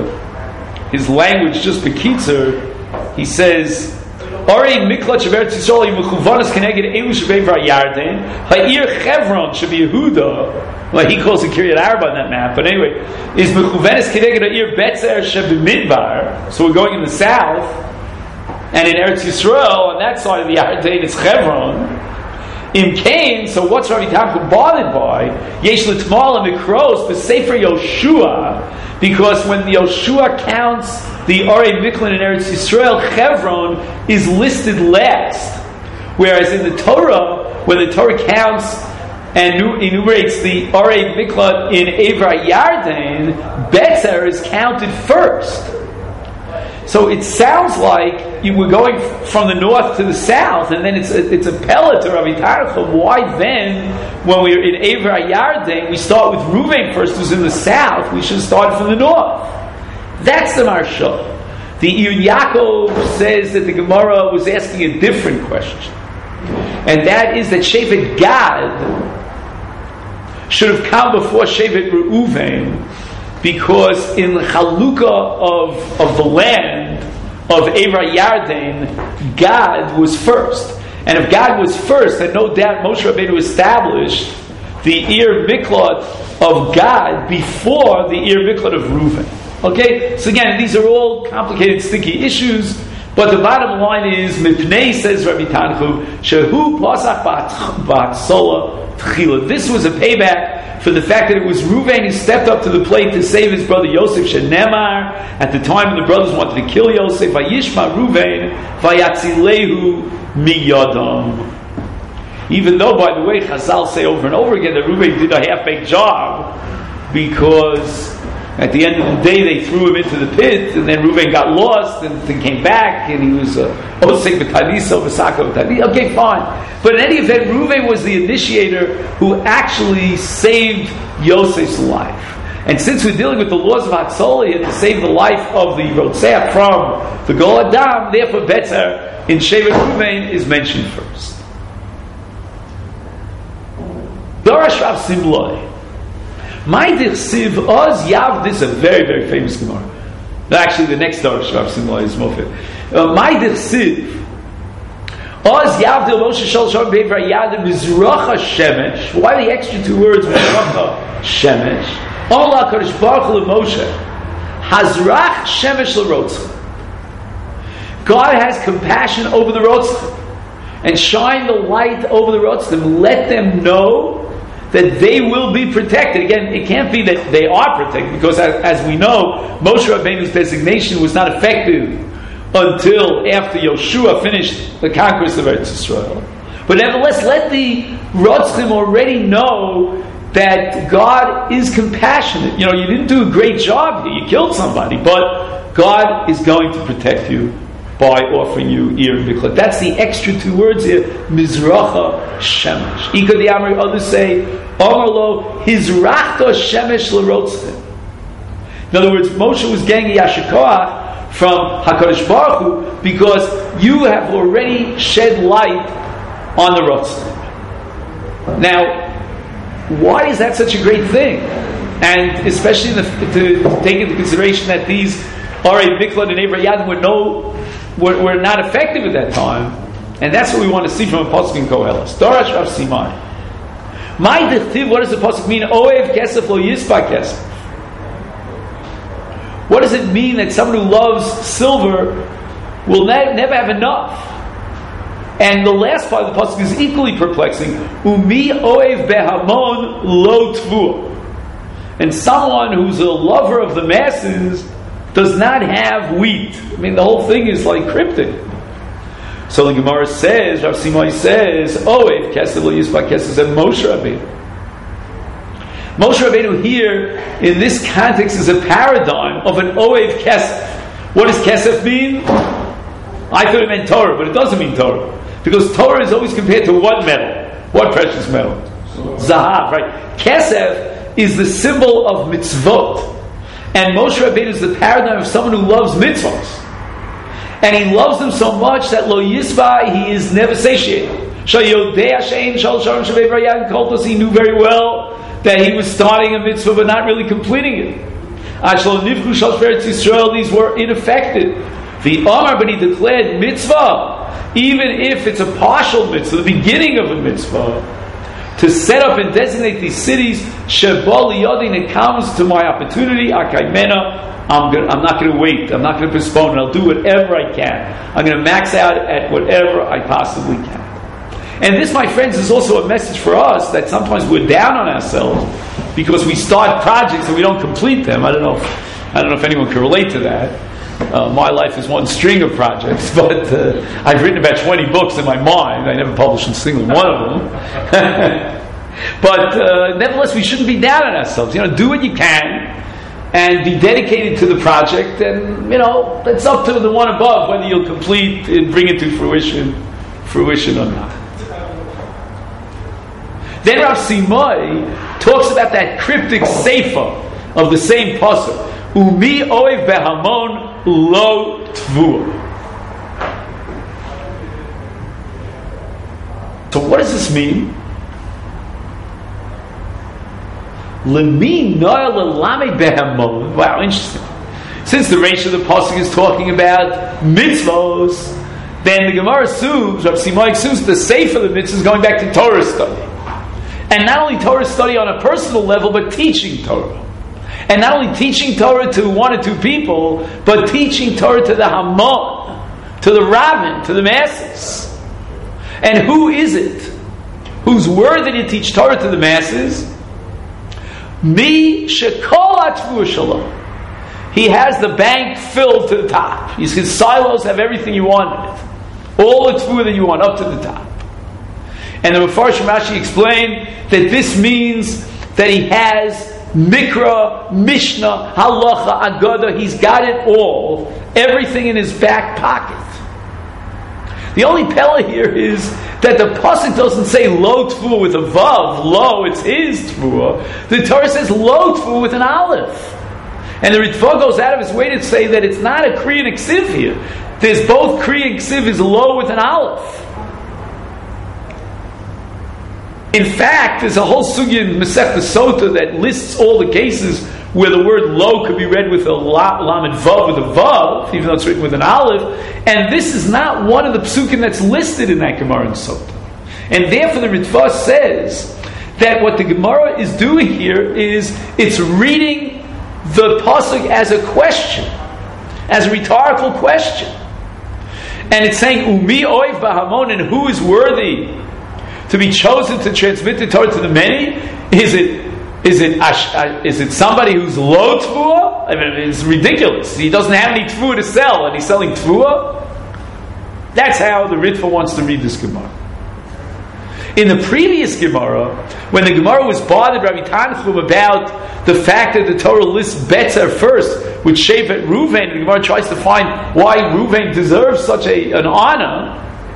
language just bekitzer. He says, Ari Miklat Shev Eretz Yisrael Yemuchuvanas Keneged Elu Shebeivar Yarden Ha'ir Chevron Shebi Yehuda. Well, he calls it Kiryat Arba on that map, but anyway, is Mechuvenes Keneged Ha'ir Betzer Shebi Midbar. So we're going in the south, and in Eretz Yisrael on that side of the Yarden it's Chevron. In Cain, so what's Rabbi Tanchum bothered by? Yesh L'Tmal Mikros the Sefer Yoshua, because when the Yoshua counts the Arei Miklat in Eretz Yisrael, Chevron is listed last, whereas in the Torah, when the Torah counts and enumerates the Arei Miklat in Eivra Yarden, Betzer is counted first. So it sounds like you were going from the north to the south, and then it's a pellet to Rabbi Tanchum. Why then, when we're in Eivra Yarden, we start with Reuven first, who's in the south? We should have started from the north. That's the Maharsha. The Iyun Yaakov says that the Gemara was asking a different question, and that is that Shevet Gad should have come before Shevet Reuven, because in the Chalukah of the land of Eivra Yarden, Gad was first. And if Gad was first, then no doubt Moshe Rabbeinu established the Ir Miklat of Gad before the Ir Miklat of Reuven. Okay? So again, these are all complicated, sticky issues, but the bottom line is, Mipnei, says Rabbi Tanchum, Shehu Pasach Batsola Tchila. This was a payback for the fact that it was Reuven who stepped up to the plate to save his brother Yosef. Shenemar, at the time when the brothers wanted to kill Yosef, Vayishma Reuven, Vayatzilehu Miyadam. Even though, by the way, Chazal say over and over again that Reuven did a half-baked job, because at the end of the day they threw him into the pit, and then Reuven got lost and then came back, and he was Osek B'Taniso V'Saka B'Taniso. Okay, fine. But in any event, Reuven was the initiator who actually saved Yosef's life. And since we're dealing with the laws of Hatzolah, he had to save the life of the Rotzeach from the Gol Adam, therefore Betzer in Shevet Reuven is mentioned first. Darash Rav Simloi. My Dirsiv Oz Yav, this is a very, very famous Gemara. Actually, the next Darash Rav Simloi is Mofet. My Dirsiv Oz Yav Dil Moshe Shol Shol Beivra Yad Mizracha Shemesh. Why the extra 2 words Mizracha Shemesh? Allah Kadosh Baruch Hu Moshe Hazrach Shemesh LaRotzcha. God has compassion over the Rotzcha and shine the light over the Rotzcha. Let them know that they will be protected. Again, it can't be that they are protected, because as we know, Moshe Rabbeinu's designation was not effective until after Yoshua finished the conquest of Eretz Yisrael. But nevertheless, let the Rotzchim already know that God is compassionate. You didn't do a great job here, you killed somebody, but God is going to protect you by offering you Ir Miklat. That's the extra 2 words here, Mizracha Shemesh. Ika the Amri, others say, Omerlo, Hizrachta Shemesh LaRotzcha. In other words, Moshe was getting Yashikoach from HaKadosh Baruch Hu, because you have already shed light on the Rotzcha. Now, why is that such a great thing? And especially to take into consideration that these Arei Miklat and Eivra Yarden were not effective at that time, and that's what we want to see from a pasuk in Koheles. Darash Rav Simai. My dechtiv, what does the pasuk mean? Oev kesef lo yispa kesef. What does it mean that someone who loves silver will never have enough? And the last part of the pasuk is equally perplexing. Umi oev behamon lo tvu. and someone who's a lover of the masses does not have wheat. I mean, the whole thing is like cryptic. So the Gemara says, Rav Simai says, Oev Kesef Lo Yispa Kesef said Moshe Rabbeinu. Moshe Rabbeinu here, in this context, is a paradigm of an Oev Kesef. What does Kesef mean? I thought it meant Torah, but it doesn't mean Torah. Because Torah is always compared to what metal? What precious metal? Zahav, right? Kesef is the symbol of mitzvot. And Moshe Rabbeinu is the paradigm of someone who loves mitzvot. And he loves them so much that lo yisvai, he is never satiated. He knew very well that he was starting a mitzvah but not really completing it. These were ineffective. The Omar, but he declared mitzvah, even if it's a partial mitzvah, the beginning of a mitzvah, to set up and designate these cities. It comes to my opportunity. I'm not going to wait. I'm not going to postpone. I'll do whatever I can. I'm going to max out at whatever I possibly can. And this, my friends, is also a message for us that sometimes we're down on ourselves because we start projects and we don't complete them. I don't know if anyone can relate to that. My life is one string of projects, but I've written about 20 books in my mind. I never published a single one of them. But nevertheless, we shouldn't be down on ourselves. Do what you can and be dedicated to the project, and it's up to the one above whether you'll complete and bring it to fruition or not. Then Rav Simai talks about that cryptic sefer of the same pasuk, Umi oiv behamon lo tvua. So what does this mean? Wow, interesting. Since the Reish of the pasuk is talking about mitzvos, then the Gemara assumes, Rav Simai assumes, the sefer of the mitzvah is going back to Torah study. And not only Torah study on a personal level, but teaching Torah. And not only teaching Torah to one or two people, but teaching Torah to the Hamon, to the Rabbin, to the masses. And who is it who's worthy to teach Torah to the masses? Mi shekol atvu shalom. He has the bank filled to the top. His silos have everything you want. All the tvu that you want, up to the top. And the Mefarshim Rashi explained that this means that he has Mikra, Mishnah, Halacha, Agada. He's got it all. Everything in his back pocket. The only pella here is that the pasuk doesn't say lo tfuah with a vav. Lo, it's his tfuah. The Torah says lo tfuah with an aleph. And the Ritva goes out of his way to say that it's not a Kri and Ksiv here. There's both Kri and Ksiv is lo with an aleph. In fact, there's a whole sugya in Masechta Sota that lists all the cases where the word lo could be read with a lamed vav with a vav, even though it's written with an aleph. And this is not one of the psukim that's listed in that Gemara in Sota. And therefore the Ritva says that what the Gemara is doing here is it's reading the pasuk as a question, as a rhetorical question. And it's saying, Umi oiv bahamon, and who is worthy to be chosen to transmit the Torah to the many? Is it somebody who's low tfuah? I mean, it's ridiculous. He doesn't have any tfuah to sell, and he's selling tfuah? That's how the Ritva wants to read this Gemara. In the previous Gemara, when the Gemara was bothered Rabbi Tanchum about the fact that the Torah lists Betzer first, with Shevet Ruvain, the Gemara tries to find why Ruvain deserves such an honor.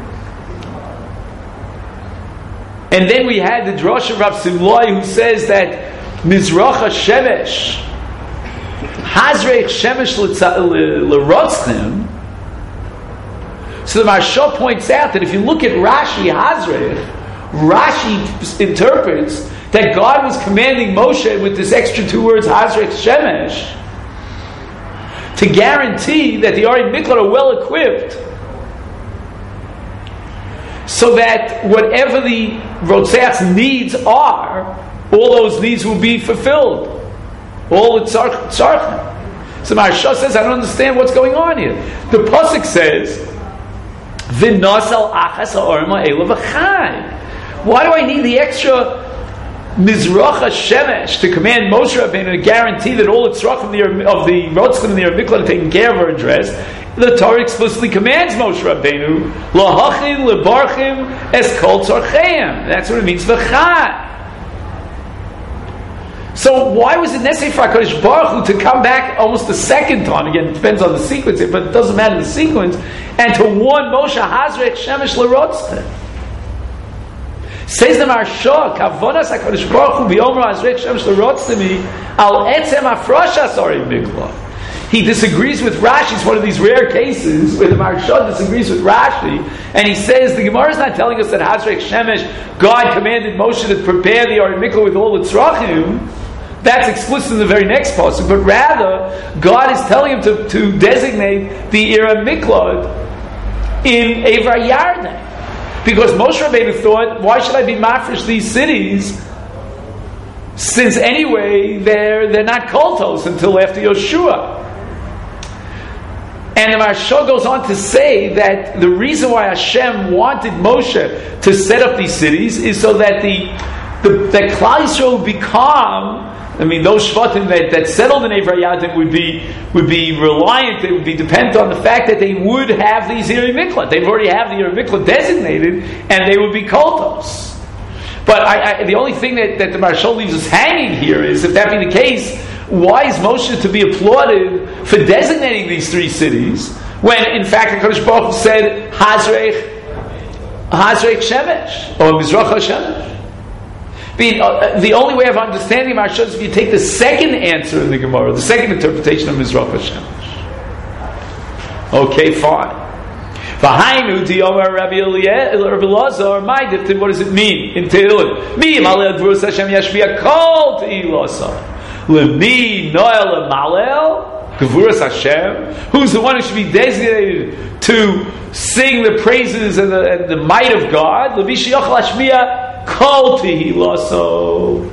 And then we had the Drosh of Rav Simlai, who says that Mizracha Shemesh, Hazreich Shemesh L'Rotznim. So the Maharsha points out that if you look at Rashi Hazreich, Rashi interprets that God was commanding Moshe with this extra two words, Hazreich Shemesh, to guarantee that the Arei Miklat are well equipped, so that whatever the Rotzeach's needs are, all those needs will be fulfilled. All the tzarchim. So Maharsha says, I don't understand what's going on here. The pasuk says, V'nosal achas ha'orma elav achai. Why do I need the extra Mizrach HaShemesh, to command Moshe Rabbeinu to guarantee that all the tzrachim of the Rotzkim and the Mikla are taken care of or addressed, the Torah explicitly commands Moshe Rabbeinu, Lahachin lebarchim es kol tzarcheim. That's what it means, v'chai. So why was it necessary for HaKadosh Baruch Hu to come back almost the second time? Again, it depends on the sequence here, but it doesn't matter the sequence, and to warn Moshe, Hazrech Shemesh l'rotzchem. Says the Maharsha, Kavonas HaKadosh Baruch Hu b'yomer Hazrech Shemesh l'rotzchem al etzem afroshas Ari Mikla. He disagrees with Rashi. It's one of these rare cases where the Maharsha disagrees with Rashi, and he says the Gemara is not telling us that Hazrech Shemesh, God commanded Moshe to prepare the Ari Mikla with all the tzrachim. That's explicit in the very next pasuk, but rather God is telling him to designate the Ira Miklad in Evar Yarden, because Moshe Rabbeinu thought, why should I be mafresh these cities since anyway they're not koltos until after Yoshua? And the Maharsha goes on to say that the reason why Hashem wanted Moshe to set up these cities is so that the Klal Yisrael would become, those Shvatim that settled in Evar Yarden would be reliant, they would be dependent on the fact that they would have these Iri Miklat. They already have the Iri Miklat designated, and they would be koltos. But the only thing that the Maharsha leaves us hanging here is, if that be the case, why is Moshe to be applauded for designating these three cities, when in fact HaKadosh Baruch Hu said Hazrech Shemesh, or Mizrach HaShemesh? The only way of understanding Maharsha is if you take the second answer in the Gemara, the second interpretation of Mizrach HaShemesh. Okay, fine. V'hainu diyomer Rabbi Elazar, my diptin, what does it mean in Tehillim? Mi malel dvurus Hashem yashbiya kol te'ilasa. L'mi noel malel gvurus Hashem. Who's the one who should be designated to sing the praises and the might of God? L'mi sheyochel hashmiya kol te'ilasa.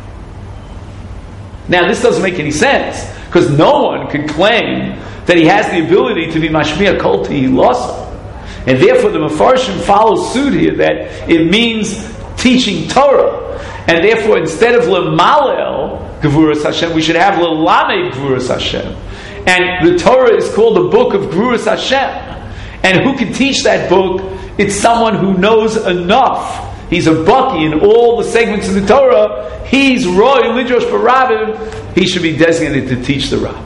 Now this doesn't make any sense, because no one can claim that he has the ability to be mashmiya kol te'ilasa. And therefore the Mefarshim follows suit here that it means teaching Torah. And therefore instead of L'malel Gvuras Hashem, we should have L'lamed Gvuras Hashem. And the Torah is called the book of Gvuras Hashem. And who can teach that book? It's someone who knows enough. He's a baki in all the segments of the Torah. He's Roy Lidrosh Barabim. He should be designated to teach the Rabbim.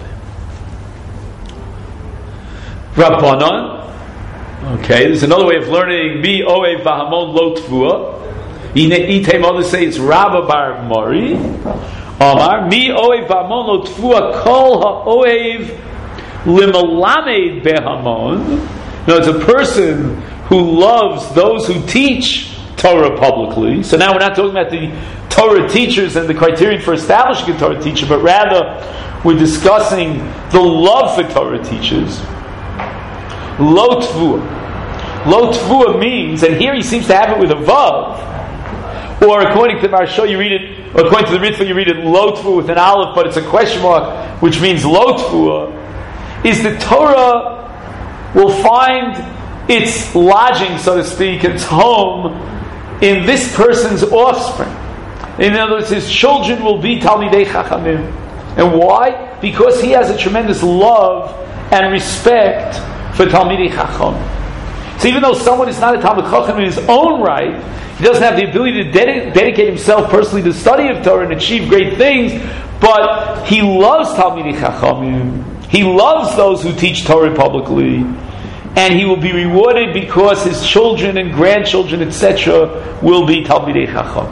Rabbanon. Okay, there's another way of learning. Mi oev v'hamon lo tvua. Item others say it's Rabba Bar Mori. Amar mi oev v'hamon lo tvua kol ha'oev limalamed behamon. Now it's a person who loves those who teach Torah publicly. So now we're not talking about the Torah teachers and the criterion for establishing a Torah teacher, but rather we're discussing the love for Torah teachers. Lo tvua. Lo tvua means, and here he seems to have it with a vav, or according to the Maharsha, you read it, or according to the Ritva, you read it lo tvua with an aleph, but it's a question mark, which means lo tvua, is the Torah will find its lodging, so to speak, its home, in this person's offspring. In other words, his children will be Talmidei Chachamim. And why? Because he has a tremendous love and respect for Talmidei Chacham. So even though someone is not a Talmid Chacham in his own right, he doesn't have the ability to dedicate himself personally to the study of Torah and achieve great things, but he loves Talmidei Chachamim. He loves those who teach Torah publicly, and he will be rewarded because his children and grandchildren, etc., will be Talmidei Chacham.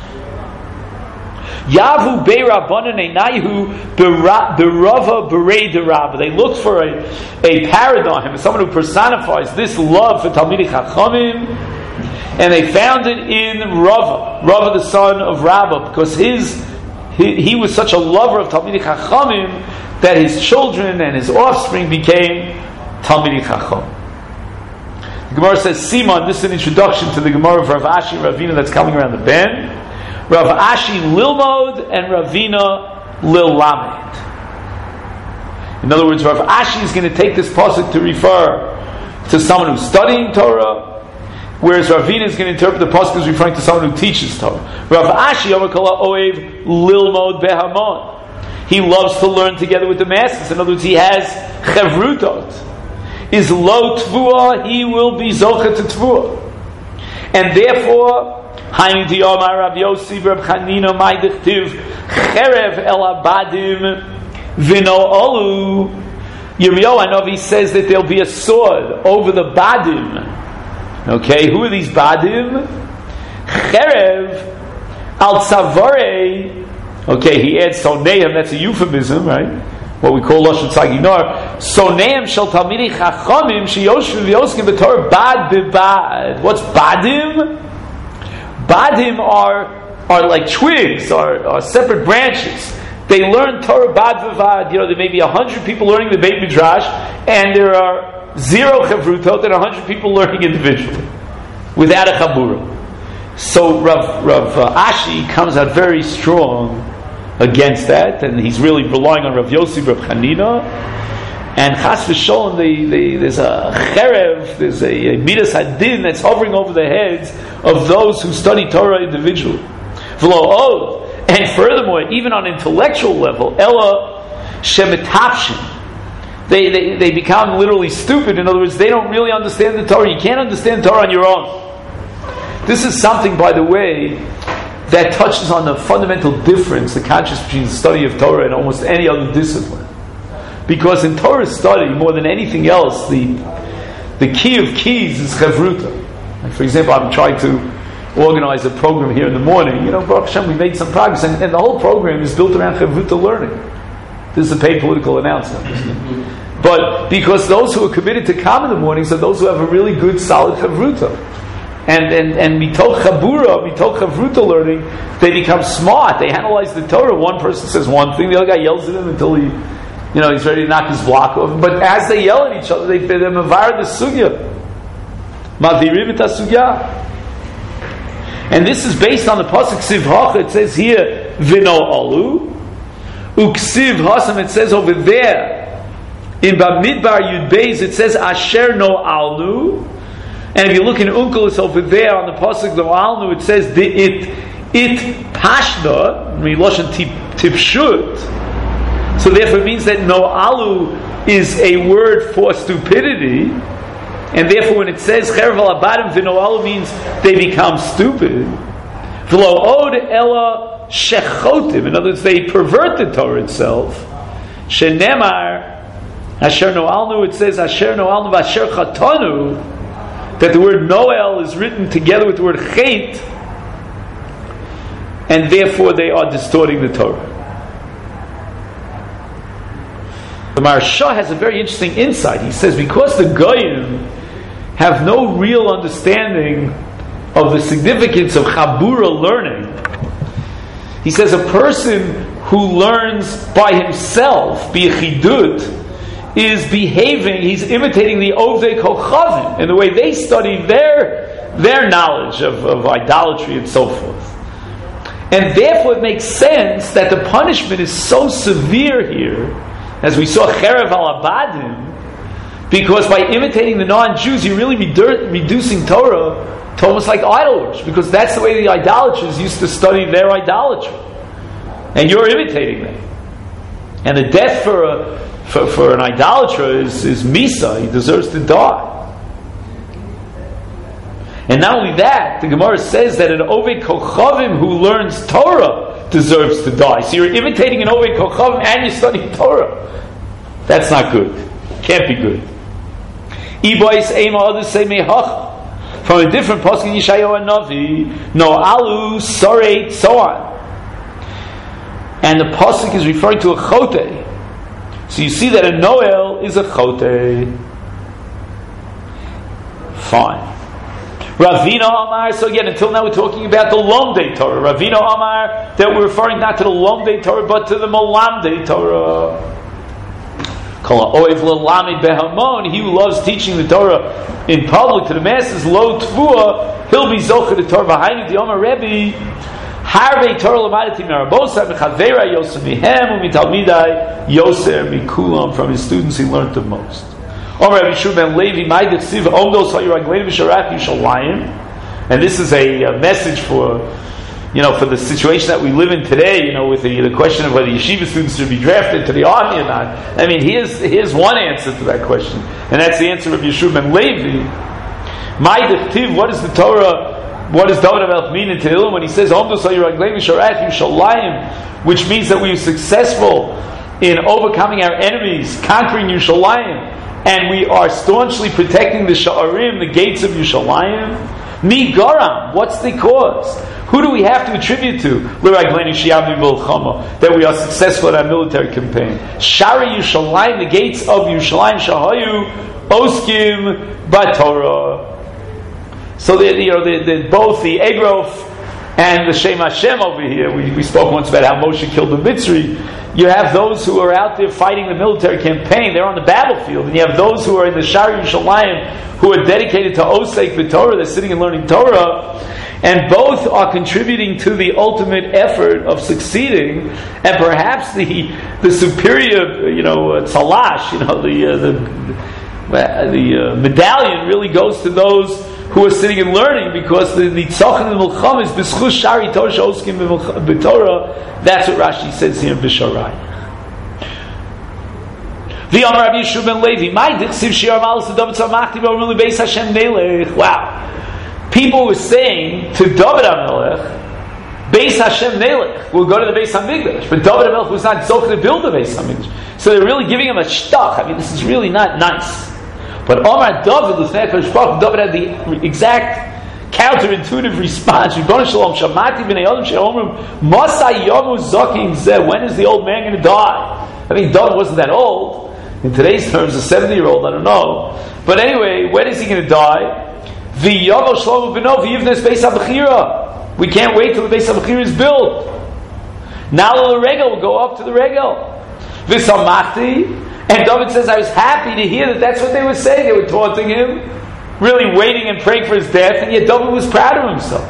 Yavu be'Rabbanan einayu berava berei derava. They looked for a paradigm, someone who personifies this love for Talmidei Chachamim, and they found it in Rava the son of Rabba, because he was such a lover of Talmidei Chachamim that his children and his offspring became Talmidei Chacham. The Gemara says, Simon, this is an introduction to the Gemara of Rav Ashi and Ravina that's coming around the bend. Rav Ashi Lilmod and Ravina Lilamed. In other words, Rav Ashi is going to take this pasuk to refer to someone who's studying Torah, Whereas Ravina is going to interpret the pasuk as referring to someone who teaches Torah. Rav Ashi Yomakala Oev Lilmod Behamon. He loves to learn together with the masses. In other words, he has chevrutot. Is lo tvua, he will be zocha to tvua. And therefore, Hainu Diyomar Rav Yossi Rav Chanina Maidichtiv Cherev El Abadim Vino Olu. Yirmiyahu Hanavi says that there'll be a sword over the Badim. Okay, who are these Badim? Cherev Al Tzavore. Okay, he adds Soneim, that's a euphemism, right? What we call Lashon Tzaginar. Soneim shel Talmidei Chachamim sheyoshvim v'yoskim b'Torah bad b'bad. What's Badim? Badim are like twigs, are separate branches. They learn Torah bad b'bad. You know, there may be 100 people learning the Beit Midrash, and there are 0 chevrutot and 100 people learning individually, without a chabura. So Rav Ashi comes out very strong against that, and he's really relying on Rav Yossi, Rav Chanina, and Chas v'Sholom, there's a cherev, there's a midas hadin that's hovering over the heads of those who study Torah individually. And furthermore, even on intellectual level, Ella shemitapshin, they become literally stupid. In other words, they don't really understand the Torah. You can't understand Torah on your own. This is something, by the way, that touches on the fundamental difference, the contrast between the study of Torah and almost any other discipline. Because in Torah study, more than anything else, the key of keys is chavruta. Like, for example, I'm trying to organize a program here in the morning. You know, Baruch Hashem, we made some progress, and the whole program is built around chavruta learning. This is a paid political announcement. But because those who are committed to come in the mornings are those who have a really good, solid chavruta. And mitoch chabura, mitoch chavruta learning, they become smart. They analyze the Torah. One person says one thing, the other guy yells at him until he's ready to knock his block off. But as they yell at each other, they mavar the sugya, mavirim et sugya. And this is based on the pasuk Ksiv Hacha. It says here vino alu, uksiv hasam. It says over there in Bamidbar Yud Beis, it says asher no alnu. And if you look in Unkelos over there on the pasuk the alnu, it says it pashna, miloshen tipshut. So therefore it means that no alu is a word for stupidity, and therefore when it says cherev al abadim v'no alu means they become stupid. V'lo od ela shechotim, in other words, they pervert the Torah itself. Shenemar asher no alnu, it says asher no alnu v'asher chatanu, that the word Noel is written together with the word Chet, and therefore they are distorting the Torah. The Maharsha has a very interesting insight. He says because the Goyim have no real understanding of the significance of Chabura learning, he says a person who learns by himself, B'yechidut, is behaving, he's imitating the Ovdei Kochavim in the way they study their knowledge of idolatry and so forth. And therefore it makes sense that the punishment is so severe here, as we saw Cherev al Abadim, because by imitating the non-Jews you're really reducing Torah to almost like idol worship, because that's the way the idolaters used to study their idolatry. And you're imitating them. And the death for an idolater is Misa. He deserves to die. And not only that, the Gemara says that an Oved Kochavim who learns Torah deserves to die. So you're imitating an Oved Kochavim and you're studying Torah. That's not good. Can't be good. From a different pasuk in Yeshayahu Hanavi, no alu, soreit, so on. And the pasuk is referring to a chote. So you see that a Noel is a chote. Fine. Ravina Amar, so again, until now we're talking about the Lomdei Torah. Ravina Amar, that we're referring not to the Lomdei Torah, but to the Molamdei Torah. Kol ha'oev l'lamid behamon, he who loves teaching the Torah in public to the masses, lo tvua, he'll be zocher the Torah. V'hainu d'Omer Rebbe, Harvei Torah l'madati merabosa, v'chavera yosem mihem, u'mitalmidai yoser mikulam, from his students he learned the most. Omer Rabbi Yeshua ben Levi, my Ditsiv, Omdos Hayuraglein V'Sharat Yushalayim. And this is a message for, for the situation that we live in today, with the question of whether yeshiva students should be drafted to the army or not. I mean, here's one answer to that question, and that's the answer of Yeshua ben Levi. My Ditsiv, what is the Torah? What does David HaMelech mean in Tehillim when he says Omdos Hayuraglein V'Sharat Yushalayim, which means that we were successful in overcoming our enemies, conquering Yushalayim, and we are staunchly protecting the Sha'arim, the gates of Yushalayim. Mi Garam, what's the cause? Who do we have to attribute to? That we are successful in our military campaign. Shari Yushalayim, the gates of Yushalayim, Shahayu, Oskim, Batorah. So both the Egrof and the Shem Hashem over here. We spoke once about how Moshe killed the Mitzri. You have those who are out there fighting the military campaign. They're on the battlefield. And you have those who are in the Shari Yushalayim who are dedicated to Osek B'Torah. They're sitting and learning Torah. And both are contributing to the ultimate effort of succeeding. And perhaps the superior, tzalash, the medallion really goes to those who are sitting and learning, because the Tzochan and Milcham is b'schus Shari Torah Oskim B'Torah. That's what Rashi says here in B'Sharai. The Amar Rabbi Yeshua ben Levi, my Diksiv Shir Malos to David Tzamachti B'Ormili Beis Hashem Nelech. Wow, people were saying to David HaMelech, Beis Hashem Nelech, we'll go to the Beis HaMikdash, but David HaMelech was not zoch to build the Beis HaMikdash, so they're really giving him a shtach. I mean, this is really not nice. But Omar David, David had the exact counterintuitive response. When is the old man going to die? I mean, David wasn't that old. In today's terms, a 70-year-old, I don't know. But anyway, when is he going to die? We can't wait till the Beis HaBechira is built. Now the regel will go up to the regel. And David says, I was happy to hear that that's what they were saying. They were taunting him, really waiting and praying for his death, and yet David was proud of himself.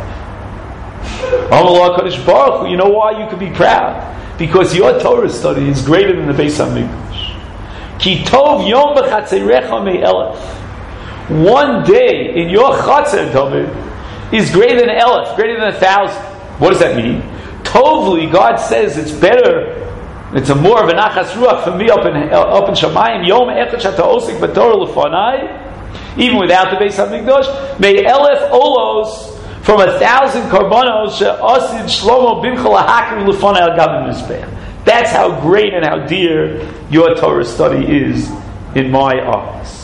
You know why you could be proud? Because your Torah study is greater than the Beis HaMikdash. Ki tov yom b'chatzerecha me'elef. One day in your chatzer, David, is greater than elef, greater than 1,000. What does that mean? Tovli, God says it's better. It's a more of an achas ruach for me up in Shamayim. Yom echad shata osik b'torah lefanai, even without the Beis HaMikdash. May elef olos from 1,000 karbanos she'asid Shlomo bimcha lahakri lefanai al gavim mizbeach. That's how great and how dear your Torah study is in my eyes.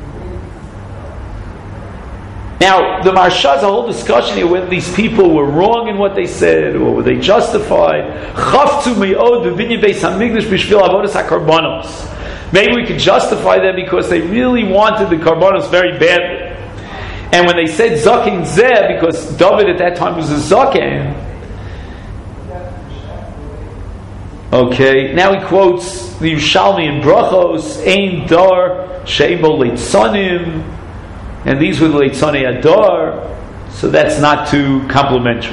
Now, the Maharsha has a whole discussion here whether these people were wrong in what they said or were they justified. Maybe we could justify them because they really wanted the karbanos very badly. And when they said Zaken Zeh, because David at that time was a Zaken. Okay, now he quotes the Yushalmi in Brachos, Ein Dar She'ebo Leitzanim. And these were the Leitzanei Adar, so that's not too complimentary.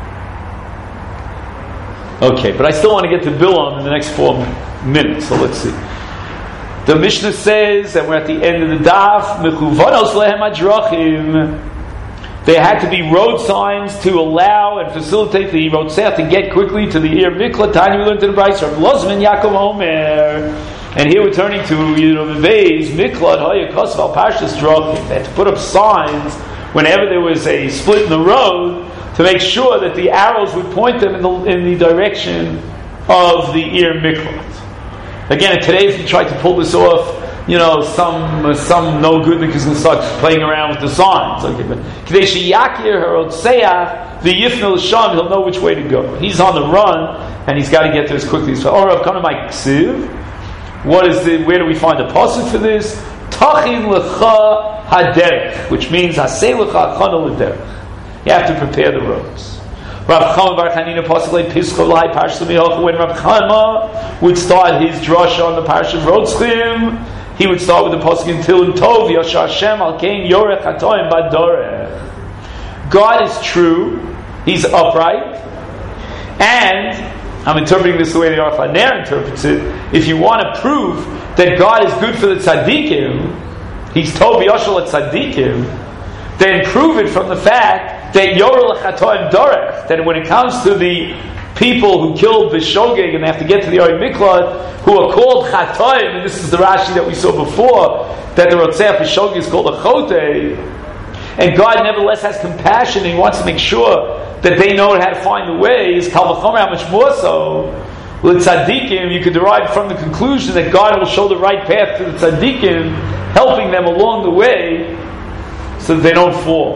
Okay, but I still want to get to Bilam in the next 4 minutes, so let's see. The Mishnah says, and we're at the end of the daf, Mechuvanos lehem adrachim. There had to be road signs to allow and facilitate the Rotzeh to get quickly to the Ir Miklat. Tanya, we learned in the Brayso of Lozman Yaakov Omer. And here we're turning to Vayz Miklat Hayakos Val Parshas Drachim. They had to put up signs whenever there was a split in the road to make sure that the arrows would point them in the direction of the Ir Miklat. Again, today, if you try to pull this off, some no goodnik is going to start playing around with the signs. Okay, but Kadesh Yakir Herotseach the Yifnil Sham, he'll know which way to go. He's on the run and he's got to get there as quickly as possible. Or Rav Kana my Ksiv. Where do we find the pasuk for this? Tachin lecha haderech, which means hasei lecha chana l'derech. You have to prepare the roads. Rav Chama bar Chanina pasuk like Piskov l'hai Parshas Mihocha. When Rav Chama would start his drasha on the Parsha of Rotzchim, he would start with the pasuk in Tilin Tov Yashar Hashem al Kein Yorech Hatoim Badorech. God is true; He's upright, and I'm interpreting this the way the Arfa Ner interprets it. If you want to prove that God is good for the tzaddikim, he's told Yoshel at Tzadikim, then prove it from the fact that Yorel Chatoim Dorech, that when it comes to the people who killed the Shogeg and they have to get to the Ari Miklat, who are called Chatoim, and this is the Rashi that we saw before, that the Rotzeach Shogeg is called a Chote, and God nevertheless has compassion and He wants to make sure that they know how to find the way, is Kal V'chomer, how much more so, with Tzadikim, you could derive from the conclusion that God will show the right path to the Tzadikim, helping them along the way, so that they don't fall.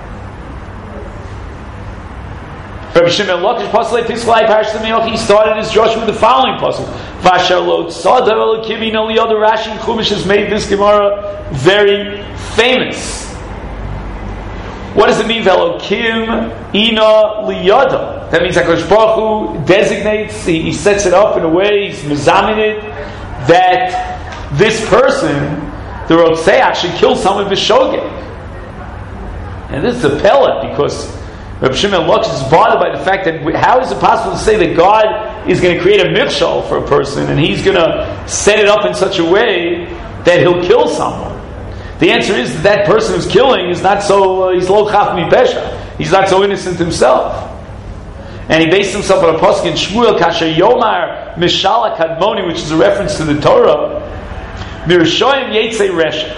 Rabbi Shimon Lakish Pasalei Pischlai Parish Sameach, he started his Joshua with the following pasuk: Vasher lo tzadar elokim ino liyada. Rashi and Chumash has made this Gemara very famous. What does it mean, Velokim ino liyada? That means HaKadosh Baruch Hu designates, he sets it up in a way, he's mezamin it, that this person, the Rotzeach, should kill someone b'shogeg. And this is a pellet, because Reb Shimon Lakish is bothered by the fact that how is it possible to say that God is going to create a mikshal for a person and He's going to set it up in such a way that He'll kill someone? The answer is that person who's killing is not so, he's lo chaf mi pesha. He's not so innocent himself. And he based himself on a pasuk in Shmuel, Kasher Yomar Mishala Kadmoni, which is a reference to the Torah, Mirshoyim Yetzei Resha.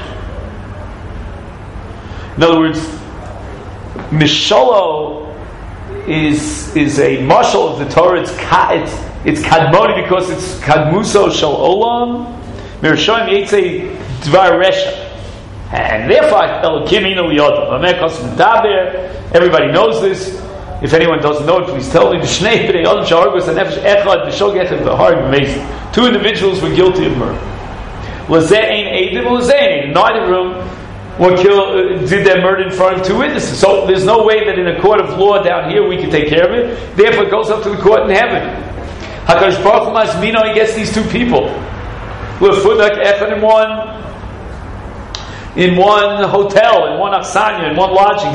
In other words, Mishalo is a mashal of the Torah. It's kadmoni because it's kadmuso shel olam. Mirshoyim yetzei dvar resha, and therefore elokim ino liyada. Everybody knows this. If anyone doesn't know it, please tell me. Two individuals were guilty of murder. Neither of them did their murder in front of two witnesses. So there's no way that in a court of law down here we can take care of it. Therefore it goes up to the court in heaven. HaKadosh Baruch Hu Masmino, He gets these two people. In one hotel, in one aksanya, in one lodging.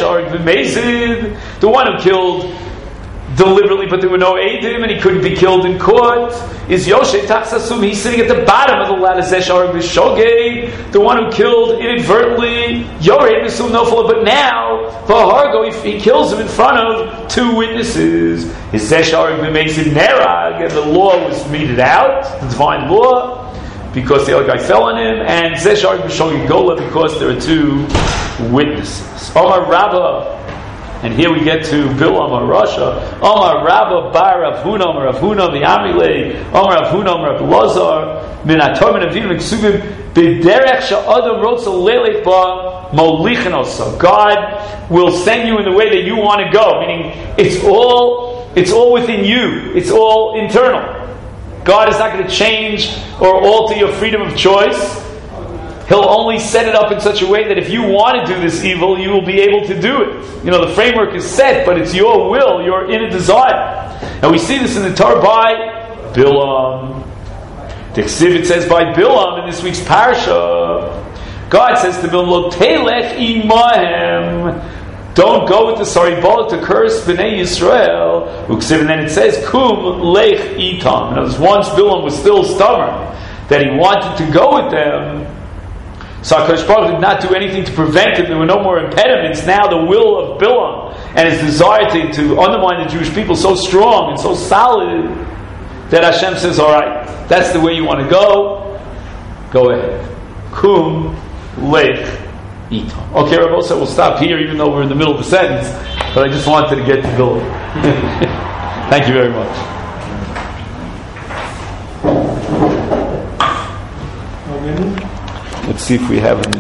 The one who killed deliberately, but there were no Eidim, and he couldn't be killed in court, is Yoshe Taksasum. He's sitting at the bottom of the ladder. Zeshar B'Shogeg, the one who killed inadvertently, Yorei B'Sum Nofala. But now, Vahargo, he kills him in front of two witnesses. His Zeshar B'Mezid Nerag, and the law was meted out, the divine law, because the other guy fell on him, and Zeshar B'Shogeg Gola, because there are two witnesses. Omar Rabbah. And here we get to Bilam or Rasha. Omar Rabba Bar Rav Huna, Omar Rav Huna the Amilei, Omar Rav Huna, Omar Rav Lazar, Min Atom and Avim Ksubim, B'derech Sha'adam Rotza Lelech Ba Molichin Osa. God will send you in the way that you want to go. Meaning, it's all within you. It's all internal. God is not going to change or alter your freedom of choice. He'll only set it up in such a way that if you want to do this evil, you will be able to do it. You know, the framework is set, but it's your will, your inner desire. And we see this in the Torah by Bilam. The Ksivit says by Bilam in this week's Parsha, God says to Bilam, Lo telech imahem. Don't go with the Saribol to curse Bnei Yisrael. And then it says, Kum lech itam. In other words, once Bilam was still stubborn, that he wanted to go with them, so HaKadosh Baruch Hu did not do anything to prevent it. There were no more impediments. Now the will of Bilam and his desire to undermine the Jewish people so strong and so solid that Hashem says, all right, that's the way you want to go. Go ahead. Kum lech itam. Okay, Rabbi, so we'll stop here even though we're in the middle of the sentence. But I just wanted to get to Bilam. Thank you very much. Let's see if we have any.